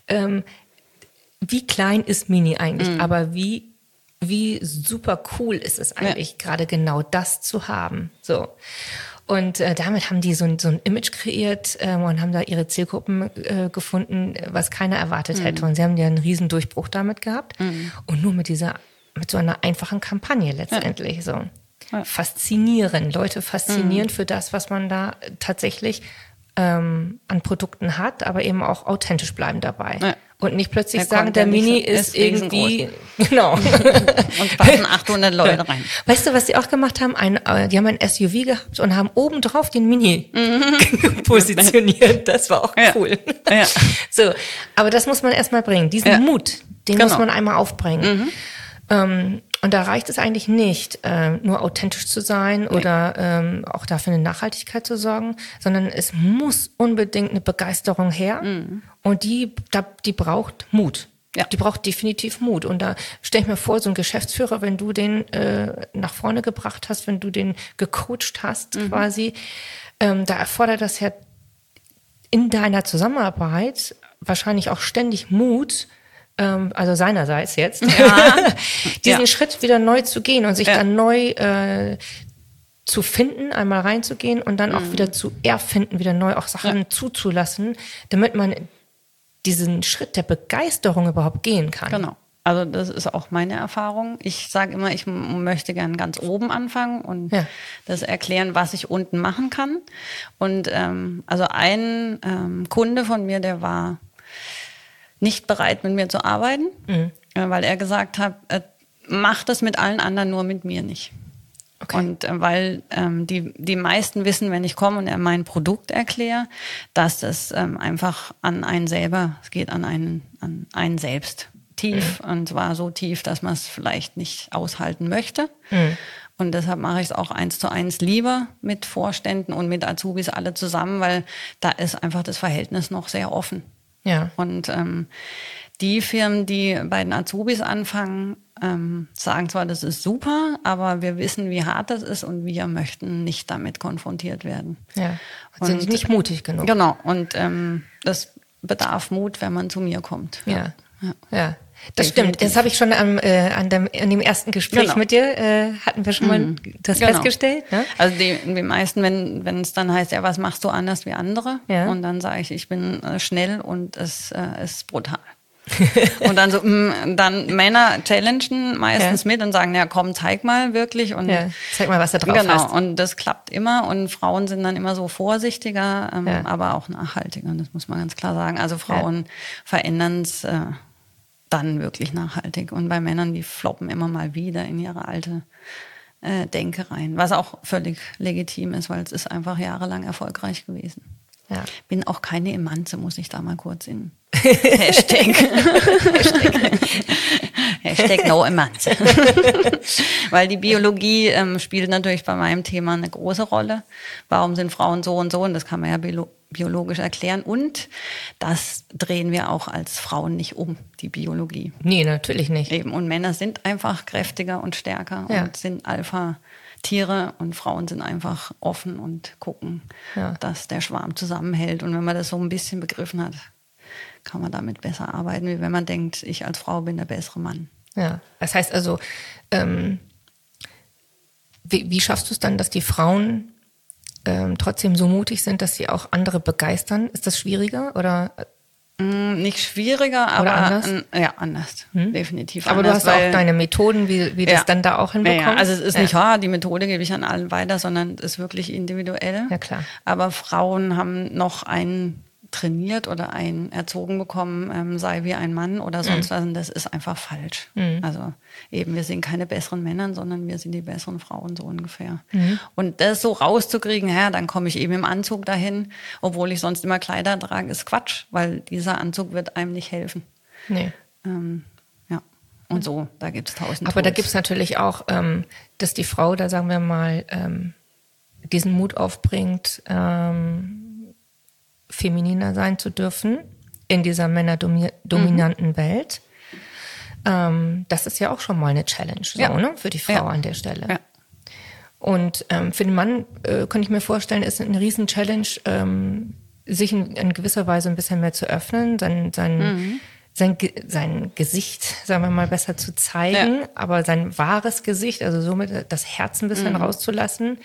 S2: wie klein ist Mini eigentlich, aber wie super cool ist es eigentlich, gerade genau das zu haben. So. Und damit haben die so ein Image kreiert und haben da ihre Zielgruppen gefunden, was keiner erwartet hätte. Und sie haben ja einen riesen Durchbruch damit gehabt. Und nur mit so einer einfachen Kampagne letztendlich. So. Faszinieren, Leute faszinieren für das, was man da tatsächlich an Produkten hat, aber eben auch authentisch bleiben dabei. Ja. Und nicht plötzlich sagen, der Mini ist irgendwie, genau.
S3: Und passen 800 Leute rein.
S2: Weißt du, was die auch gemacht haben? Die haben ein SUV gehabt und haben obendrauf den Mini positioniert. Das war auch cool. Ja. So, aber das muss man erstmal bringen. Diesen Mut, den muss man einmal aufbringen. Und da reicht es eigentlich nicht, nur authentisch zu sein oder auch dafür eine Nachhaltigkeit zu sorgen, sondern es muss unbedingt eine Begeisterung her und die braucht Mut. Ja. Die braucht definitiv Mut. Und da stelle ich mir vor, so ein Geschäftsführer, wenn du den nach vorne gebracht hast, wenn du den gecoacht hast quasi, da erfordert das ja in deiner Zusammenarbeit wahrscheinlich auch ständig Mut, also seinerseits jetzt, diesen Schritt wieder neu zu gehen und sich dann neu zu finden, einmal reinzugehen und dann auch wieder zu erfinden, wieder neu auch Sachen zuzulassen, damit man diesen Schritt der Begeisterung überhaupt gehen kann.
S3: Genau. Also das ist auch meine Erfahrung. Ich sage immer, ich möchte gern ganz oben anfangen und das erklären, was ich unten machen kann. Und also ein Kunde von mir, der war nicht bereit, mit mir zu arbeiten, weil er gesagt hat, mach das mit allen anderen, nur mit mir nicht. Okay. Und weil die meisten wissen, wenn ich komme und er mein Produkt erkläre, dass es einfach an einen selber, es geht an einen selbst tief und zwar so tief, dass man es vielleicht nicht aushalten möchte. Und deshalb mache ich es auch 1:1 lieber mit Vorständen und mit Azubis alle zusammen, weil da ist einfach das Verhältnis noch sehr offen. Ja. Und die Firmen, die bei den Azubis anfangen, sagen zwar, das ist super, aber wir wissen, wie hart das ist und wir möchten nicht damit konfrontiert werden.
S2: Ja, und sind nicht mutig genug.
S3: Genau, und das bedarf Mut, wenn man zu mir kommt.
S2: Ja. Das stimmt. Das habe ich schon in dem ersten Gespräch mit dir, hatten wir schon mal das festgestellt. Ne?
S3: Also die meisten, wenn es dann heißt, ja, was machst du anders wie andere? Ja. Und dann sage ich bin schnell und es ist brutal. Und dann dann Männer challengen meistens mit und sagen, ja komm, zeig mal wirklich. Und
S2: zeig mal, was da drauf hast.
S3: Und das klappt immer und Frauen sind dann immer so vorsichtiger, aber auch nachhaltiger, das muss man ganz klar sagen. Also Frauen verändern es dann wirklich nachhaltig. Und bei Männern, die floppen immer mal wieder in ihre alte Denke rein. Was auch völlig legitim ist, weil es ist einfach jahrelang erfolgreich gewesen.
S2: Ja.
S3: Bin auch keine Emanze, muss ich da mal kurz in Hashtag. Hashtag no Emanze. Weil die Biologie spielt natürlich bei meinem Thema eine große Rolle. Warum sind Frauen so und so? Und das kann man ja biologisch erklären. Und das drehen wir auch als Frauen nicht um, die Biologie.
S2: Nee, natürlich nicht.
S3: Eben. Und Männer sind einfach kräftiger und stärker und sind Alpha-Tiere und Frauen sind einfach offen und gucken, dass der Schwarm zusammenhält. Und wenn man das so ein bisschen begriffen hat, kann man damit besser arbeiten, wie wenn man denkt, ich als Frau bin der bessere Mann.
S2: Ja, das heißt also, wie schaffst du es dann, dass die Frauen trotzdem so mutig sind, dass sie auch andere begeistern? Ist das schwieriger oder?
S3: Nicht schwieriger, aber
S2: anders?
S3: Anders. Definitiv
S2: aber
S3: anders.
S2: Du hast auch deine Methoden, wie das dann da auch hinbekommst?
S3: Ja, also es ist nicht, die Methode gebe ich an allen weiter, sondern es ist wirklich individuell.
S2: Ja, klar.
S3: Aber Frauen haben noch einen trainiert oder einen erzogen bekommen, sei wie ein Mann oder sonst was. Und das ist einfach falsch. Also eben, wir sind keine besseren Männer, sondern wir sind die besseren Frauen, so ungefähr. Und das so rauszukriegen, dann komme ich eben im Anzug dahin, obwohl ich sonst immer Kleider trage, ist Quatsch, weil dieser Anzug wird einem nicht helfen.
S2: Nee.
S3: Und so, da gibt es 1000
S2: Aber da gibt es natürlich auch, dass die Frau, da sagen wir mal, diesen Mut aufbringt, femininer sein zu dürfen in dieser männerdominanten Welt. Das ist ja auch schon mal eine Challenge ne? Für die Frau an der Stelle. Ja. Und für den Mann könnte ich mir vorstellen, ist eine riesen Challenge, sich in gewisser Weise ein bisschen mehr zu öffnen, sein Gesicht, sagen wir mal, besser zu zeigen, aber sein wahres Gesicht, also somit das Herz ein bisschen rauszulassen.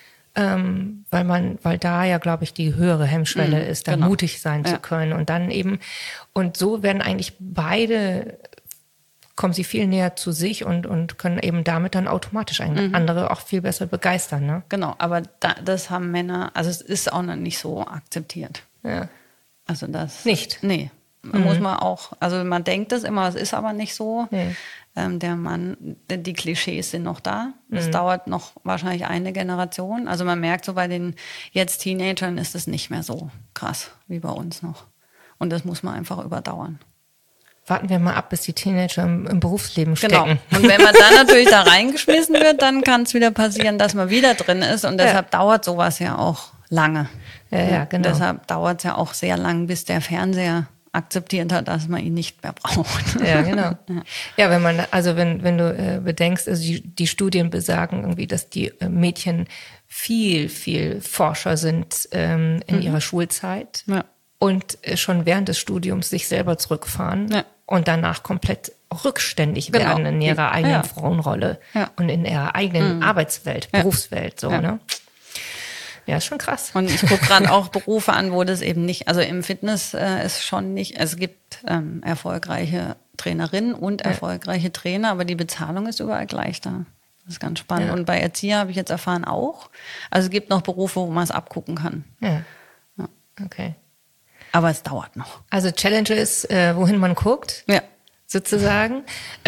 S2: Weil da ja, glaube ich, die höhere Hemmschwelle ist, da mutig sein zu können. Und dann eben, und so werden eigentlich kommen sie viel näher zu sich und können eben damit dann automatisch andere auch viel besser begeistern. Ne?
S3: Genau, aber das haben Männer, also es ist auch noch nicht so akzeptiert. Ja. Also das.
S2: Nicht?
S3: Nee. Muss man auch, also man denkt es immer, es ist aber nicht so. Nee. Der Mann, die Klischees sind noch da. Es dauert noch wahrscheinlich eine Generation. Also man merkt so bei den jetzt Teenagern ist es nicht mehr so krass wie bei uns noch. Und das muss man einfach überdauern.
S2: Warten wir mal ab, bis die Teenager im Berufsleben stecken.
S3: Genau. Und wenn man dann natürlich da reingeschmissen wird, dann kann es wieder passieren, dass man wieder drin ist. Und deshalb dauert sowas ja auch lange.
S2: Ja, genau.
S3: Und deshalb dauert es ja auch sehr lang, bis der Fernseher akzeptiert hat, dass man ihn nicht mehr braucht.
S2: Ja, genau. Ja, wenn du bedenkst, also die Studien besagen irgendwie, dass die Mädchen viel, viel forscher sind in ihrer Schulzeit und schon während des Studiums sich selber zurückfahren und danach komplett rückständig werden in ihrer eigenen Frauenrolle und in ihrer eigenen Arbeitswelt, Berufswelt, so, ne? Ja, ist schon krass.
S3: Und ich gucke gerade auch Berufe an, wo das eben nicht, also im Fitness ist schon nicht, es gibt erfolgreiche Trainerinnen und erfolgreiche Trainer, aber die Bezahlung ist überall gleich da. Das ist ganz spannend. Ja. Und bei Erzieher habe ich jetzt erfahren auch. Also es gibt noch Berufe, wo man es abgucken kann.
S2: Ja. Okay.
S3: Aber es dauert noch.
S2: Also Challenge ist, wohin man guckt, sozusagen.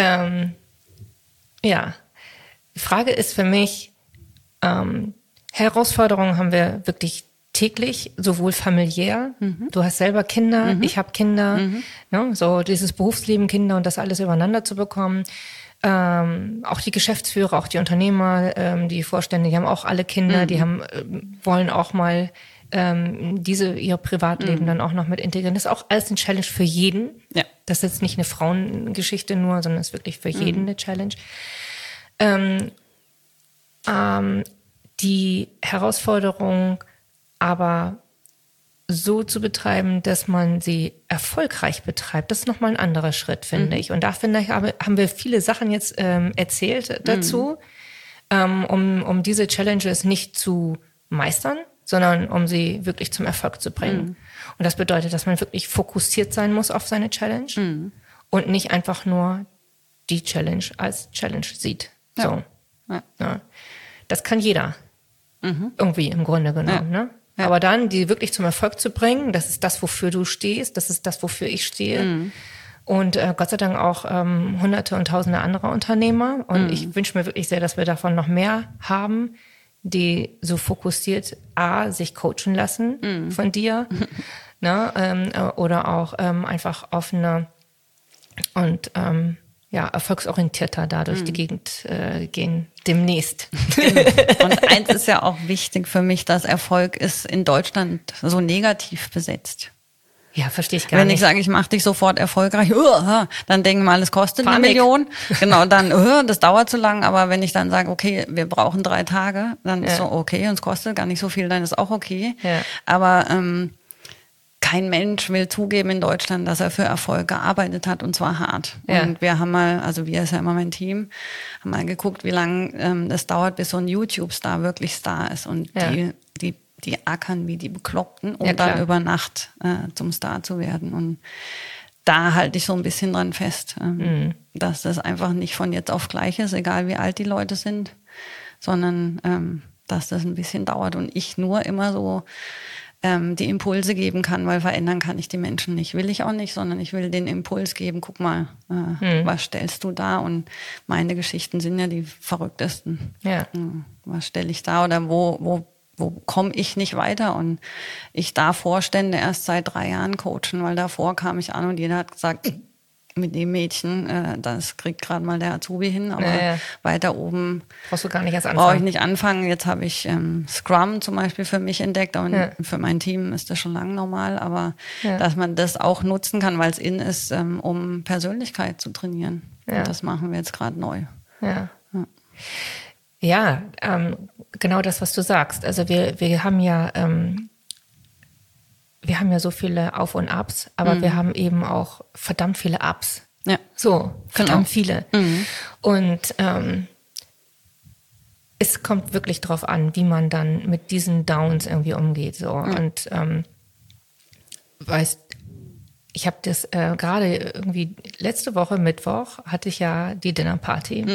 S2: Die Frage ist für mich, Herausforderungen haben wir wirklich täglich, sowohl familiär. Du hast selber Kinder, ich habe Kinder. Ne, so dieses Berufsleben, Kinder und das alles übereinander zu bekommen. Auch die Geschäftsführer, auch die Unternehmer, die Vorstände, die haben auch alle Kinder, die wollen auch mal ihr Privatleben dann auch noch mit integrieren. Das ist auch alles eine Challenge für jeden. Ja. Das ist jetzt nicht eine Frauengeschichte nur, sondern es ist wirklich für jeden eine Challenge. Die Herausforderung aber so zu betreiben, dass man sie erfolgreich betreibt, das ist nochmal ein anderer Schritt, finde ich. Und da finde ich, haben wir viele Sachen jetzt erzählt dazu, um diese Challenges nicht zu meistern, sondern um sie wirklich zum Erfolg zu bringen. Und das bedeutet, dass man wirklich fokussiert sein muss auf seine Challenge und nicht einfach nur die Challenge als Challenge sieht. So. Ja. Das kann jeder. Irgendwie im Grunde genommen. Ne? Ja. Aber dann, die wirklich zum Erfolg zu bringen, das ist das, wofür du stehst, das ist das, wofür ich stehe. Und Gott sei Dank auch Hunderte und Tausende anderer Unternehmer. Und ich wünsche mir wirklich sehr, dass wir davon noch mehr haben, die so fokussiert sich coachen lassen von dir. Ne? Oder auch einfach offener und erfolgsorientierter da durch die Gegend gehen demnächst.
S3: Und eins ist ja auch wichtig für mich, dass Erfolg ist in Deutschland so negativ besetzt.
S2: Ja, verstehe ich gar nicht.
S3: Wenn ich sage, ich mache dich sofort erfolgreich, dann denken mal, es kostet eine Million. Genau, dann, das dauert zu lang. Aber wenn ich dann sage, okay, wir brauchen 3 Tage, dann ist so okay, und es kostet gar nicht so viel, dann ist auch okay. Ja. Aber kein Mensch will zugeben in Deutschland, dass er für Erfolg gearbeitet hat, und zwar hart. Ja. Und wir haben mal, also wir ist ja immer mein Team, haben mal geguckt, wie lange das dauert, bis so ein YouTube-Star wirklich Star ist. Und die ackern wie die Bekloppten, um dann über Nacht zum Star zu werden. Und da halte ich so ein bisschen dran fest, dass das einfach nicht von jetzt auf gleich ist, egal wie alt die Leute sind, sondern dass das ein bisschen dauert und ich nur immer so die Impulse geben kann, weil verändern kann ich die Menschen nicht. Will ich auch nicht, sondern ich will den Impuls geben, guck mal, was stellst du da? Und meine Geschichten sind ja die verrücktesten. Ja. Was stelle ich da oder wo komme ich nicht weiter? Und ich darf Vorstände erst seit 3 Jahren coachen, weil davor kam ich an und jeder hat gesagt, mit dem Mädchen, das kriegt gerade mal der Azubi hin, aber weiter oben
S2: brauchst du gar nicht erst anfangen.
S3: Brauche ich nicht anfangen. Jetzt habe ich Scrum zum Beispiel für mich entdeckt und für mein Team ist das schon lange normal, aber dass man das auch nutzen kann, weil es in ist, um Persönlichkeit zu trainieren. Ja. Und das machen wir jetzt gerade neu.
S2: Ja, genau das, was du sagst. Also wir haben ja so viele Auf und Abs, aber wir haben eben auch verdammt viele Ups. Ja. So, verdammt viele. Und es kommt wirklich drauf an, wie man dann mit diesen Downs irgendwie umgeht. So. Und ich habe das gerade irgendwie letzte Woche, Mittwoch, hatte ich ja die Dinnerparty.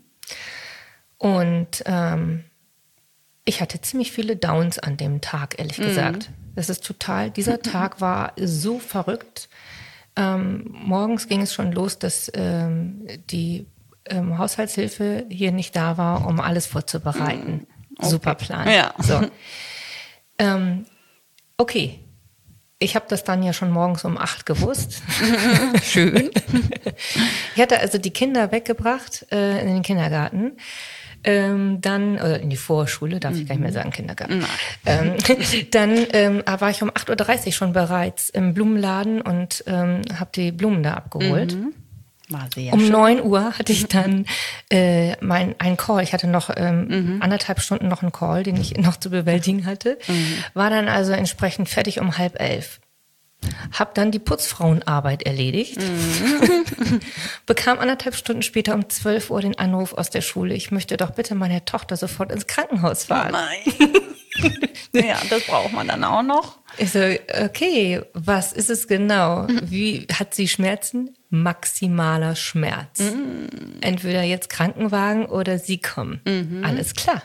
S2: Und ich hatte ziemlich viele Downs an dem Tag, ehrlich gesagt. Das ist dieser Tag war so verrückt. Morgens ging es schon los, dass die Haushaltshilfe hier nicht da war, um alles vorzubereiten. Okay. Super Plan. Ja. So. Okay. Ich habe das dann ja schon morgens um 8 gewusst. Schön. Ich hatte also die Kinder weggebracht in den Kindergarten. Dann, oder in die Vorschule, darf ich gar nicht mehr sagen, Kindergarten. Dann war ich um 8.30 Uhr schon bereits im Blumenladen und habe die Blumen da abgeholt. War sehr schön. 9 Uhr hatte ich dann einen Call. Ich hatte noch 1,5 Stunden noch einen Call, den ich noch zu bewältigen hatte. War dann also entsprechend fertig um 10:30. Hab dann die Putzfrauenarbeit erledigt. Bekam 1,5 Stunden später um 12 Uhr den Anruf aus der Schule. Ich möchte doch bitte meine Tochter sofort ins Krankenhaus fahren. Oh
S3: nein. Ja, das braucht man dann auch noch.
S2: Ich so, okay, was ist es genau? Wie hat sie Schmerzen? Maximaler Schmerz. Entweder jetzt Krankenwagen oder sie kommen. Alles klar.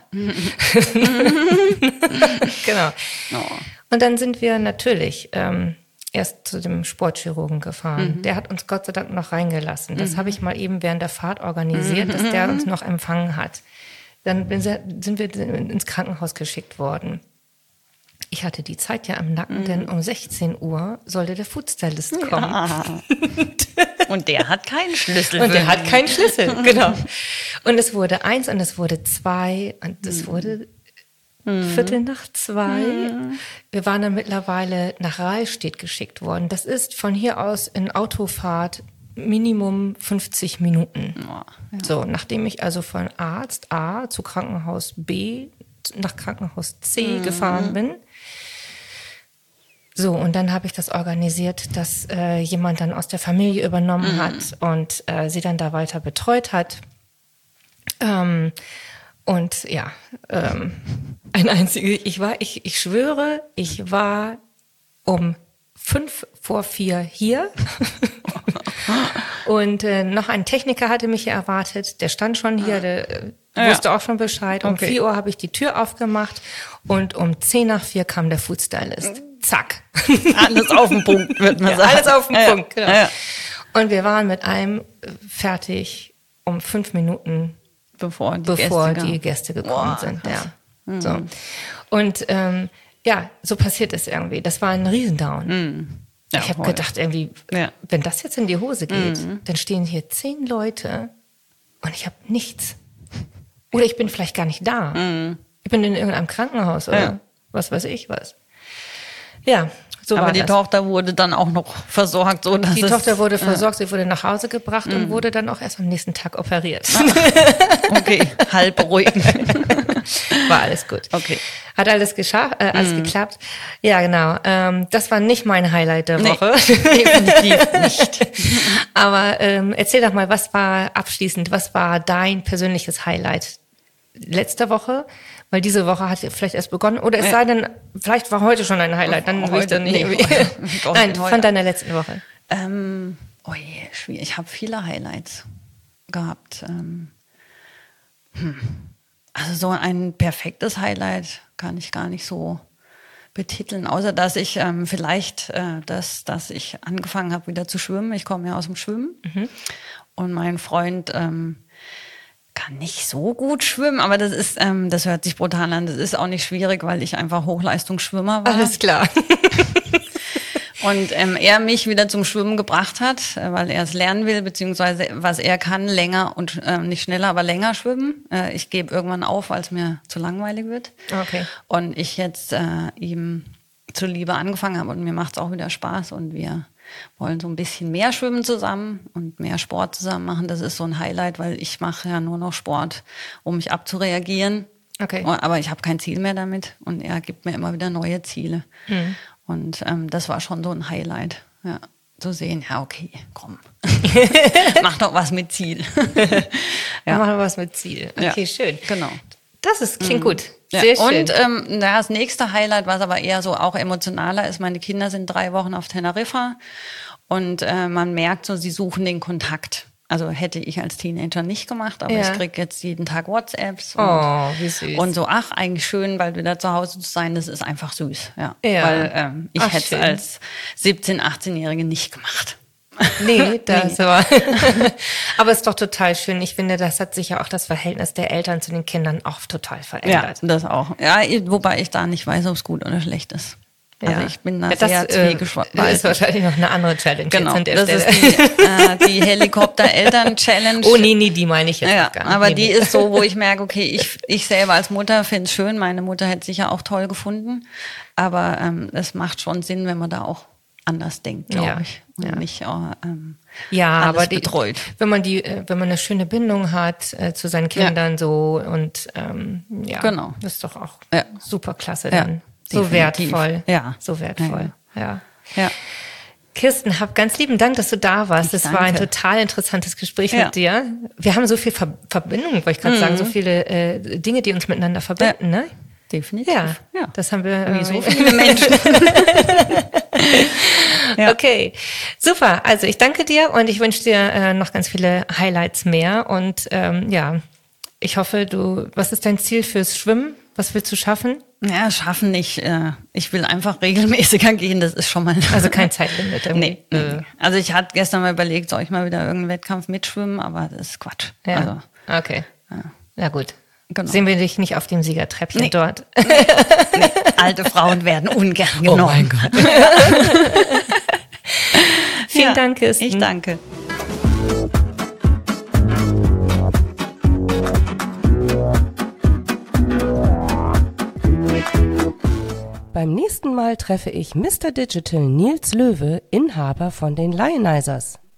S2: Genau. Oh. Und dann sind wir natürlich erst zu dem Sportchirurgen gefahren. Der hat uns Gott sei Dank noch reingelassen. Das habe ich mal eben während der Fahrt organisiert, dass der uns noch empfangen hat. Dann sind wir ins Krankenhaus geschickt worden. Ich hatte die Zeit ja am Nacken, denn um 16 Uhr sollte der Foodstylist kommen. Ja.
S3: Und der hat keinen Schlüssel.
S2: Und der hat keinen Schlüssel, genau. Und es wurde 1 und es wurde 2 und es wurde 1:15. Wir waren dann mittlerweile nach Rahlstedt geschickt worden. Das ist von hier aus in Autofahrt Minimum 50 Minuten. Oh, ja. So, nachdem ich also von Arzt A zu Krankenhaus B nach Krankenhaus C gefahren bin. So, und dann habe ich das organisiert, dass jemand dann aus der Familie übernommen hat und sie dann da weiter betreut hat. Und ja, ich schwöre, ich war um 3:55 hier. Und noch ein Techniker hatte mich hier erwartet, der stand schon hier, der wusste auch schon Bescheid. Um 4 Uhr habe ich die Tür aufgemacht und um 3:10 kam der Foodstylist. Zack.
S3: Alles auf den Punkt, würde man sagen.
S2: Alles auf den Punkt, genau. Ja. Und wir waren mit allem fertig um 5 Minuten, bevor die Gäste gekommen sind. Ja. So. Und so passiert es irgendwie. Das war ein Riesendown. Ja, ich habe gedacht, irgendwie, wenn das jetzt in die Hose geht, dann stehen hier 10 Leute und ich habe nichts. Oder ich bin vielleicht gar nicht da. Ich bin in irgendeinem Krankenhaus oder was weiß ich was. Ja, so war das. Aber
S3: die Tochter wurde dann auch noch versorgt. So, dass
S2: die Tochter wurde versorgt, sie wurde nach Hause gebracht und wurde dann auch erst am nächsten Tag operiert.
S3: Okay, halb beruhigend.
S2: War alles gut.
S3: Okay.
S2: Hat alles alles geklappt. Ja, genau. Das war nicht mein Highlight der Woche.
S3: Definitiv nicht.
S2: Aber erzähl doch mal, was war dein persönliches Highlight letzte Woche? Weil diese Woche hat vielleicht erst begonnen. Oder es sei denn, vielleicht war heute schon ein Highlight. Dann will ich dann nicht. Nein, von deiner letzten Woche.
S3: Schwierig. Ich habe viele Highlights gehabt. Also so ein perfektes Highlight kann ich gar nicht so betiteln, außer dass ich dass ich angefangen habe wieder zu schwimmen. Ich komme ja aus dem Schwimmen und mein Freund kann nicht so gut schwimmen, aber das hört sich brutal an. Das ist auch nicht schwierig, weil ich einfach Hochleistungsschwimmer war.
S2: Alles klar.
S3: Und er mich wieder zum Schwimmen gebracht hat, weil er es lernen will, beziehungsweise was er kann, länger und nicht schneller, aber länger schwimmen. Ich gebe irgendwann auf, weil es mir zu langweilig wird.
S2: Okay.
S3: Und ich jetzt ihm zuliebe angefangen habe und mir macht es auch wieder Spaß und wir wollen so ein bisschen mehr schwimmen zusammen und mehr Sport zusammen machen. Das ist so ein Highlight, weil ich mache ja nur noch Sport, um mich abzureagieren.
S2: Okay.
S3: Aber ich habe kein Ziel mehr damit und er gibt mir immer wieder neue Ziele. Und das war schon so ein Highlight, ja, zu sehen, ja okay, komm, mach doch was mit Ziel.
S2: Ja. Mach doch was mit Ziel, okay, schön.
S3: Genau.
S2: Das klingt gut, sehr schön.
S3: Und das nächste Highlight, was aber eher so auch emotionaler ist, meine Kinder sind 3 Wochen auf Teneriffa und man merkt so, sie suchen den Kontakt. Also hätte ich als Teenager nicht gemacht, aber ich kriege jetzt jeden Tag WhatsApps
S2: wie süß.
S3: Und so, eigentlich schön, bald wieder zu Hause zu sein, das ist einfach süß. Ja. Weil ich hätte es als 17-, 18-Jährige nicht gemacht.
S2: Nee, das war. Aber es ist doch total schön. Ich finde, das hat sich ja auch das Verhältnis der Eltern zu den Kindern auch total verändert.
S3: Ja, das auch. Ja, wobei ich da nicht weiß, ob es gut oder schlecht ist. Also ich bin da sehr zwiegespalten.
S2: Das ist wahrscheinlich noch eine andere Challenge
S3: genau,
S2: jetzt an der Stelle.
S3: Ist die Helikopter-Eltern-Challenge.
S2: Oh nee, die meine ich jetzt gar nicht.
S3: Aber die ist so, wo ich merke, okay, ich selber als Mutter finde es schön. Meine Mutter hätte es sicher auch toll gefunden. Aber es macht schon Sinn, wenn man da auch anders denkt, glaube ich. Und nicht alles betreut.
S2: Wenn man eine schöne Bindung hat zu seinen Kindern so und
S3: genau.
S2: Das ist doch auch super klasse dann.
S3: So
S2: definitiv.
S3: Wertvoll.
S2: Ja. So wertvoll. Ja.
S3: Ja.
S2: Kirsten, hab ganz lieben Dank, dass du da warst. Das war ein total interessantes Gespräch mit dir. Wir haben so viel Verbindung, wollte ich gerade sagen, so viele Dinge, die uns miteinander verbinden, ne?
S3: Definitiv.
S2: Ja. Das haben wir
S3: wie so viele Menschen.
S2: Okay, super. Also ich danke dir und ich wünsche dir noch ganz viele Highlights mehr. Und ich hoffe, was ist dein Ziel fürs Schwimmen? Was willst du schaffen?
S3: Ja, schaffen nicht. Ich will einfach regelmäßiger gehen, das ist schon mal...
S2: Also kein Zeitlimit irgendwie?
S3: Nee. Also ich hatte gestern mal überlegt, soll ich mal wieder irgendeinen Wettkampf mitschwimmen, aber das ist Quatsch.
S2: Ja,
S3: also,
S2: okay. Ja gut. Genau. Sehen wir dich nicht auf dem Siegertreppchen dort?
S3: Nee. Alte Frauen werden ungern genommen.
S2: Oh mein Gott. Vielen Dank, Kirsten.
S3: Ich danke.
S4: Beim nächsten Mal treffe ich Mr. Digital Nils Löwe, Inhaber von den Lionizers.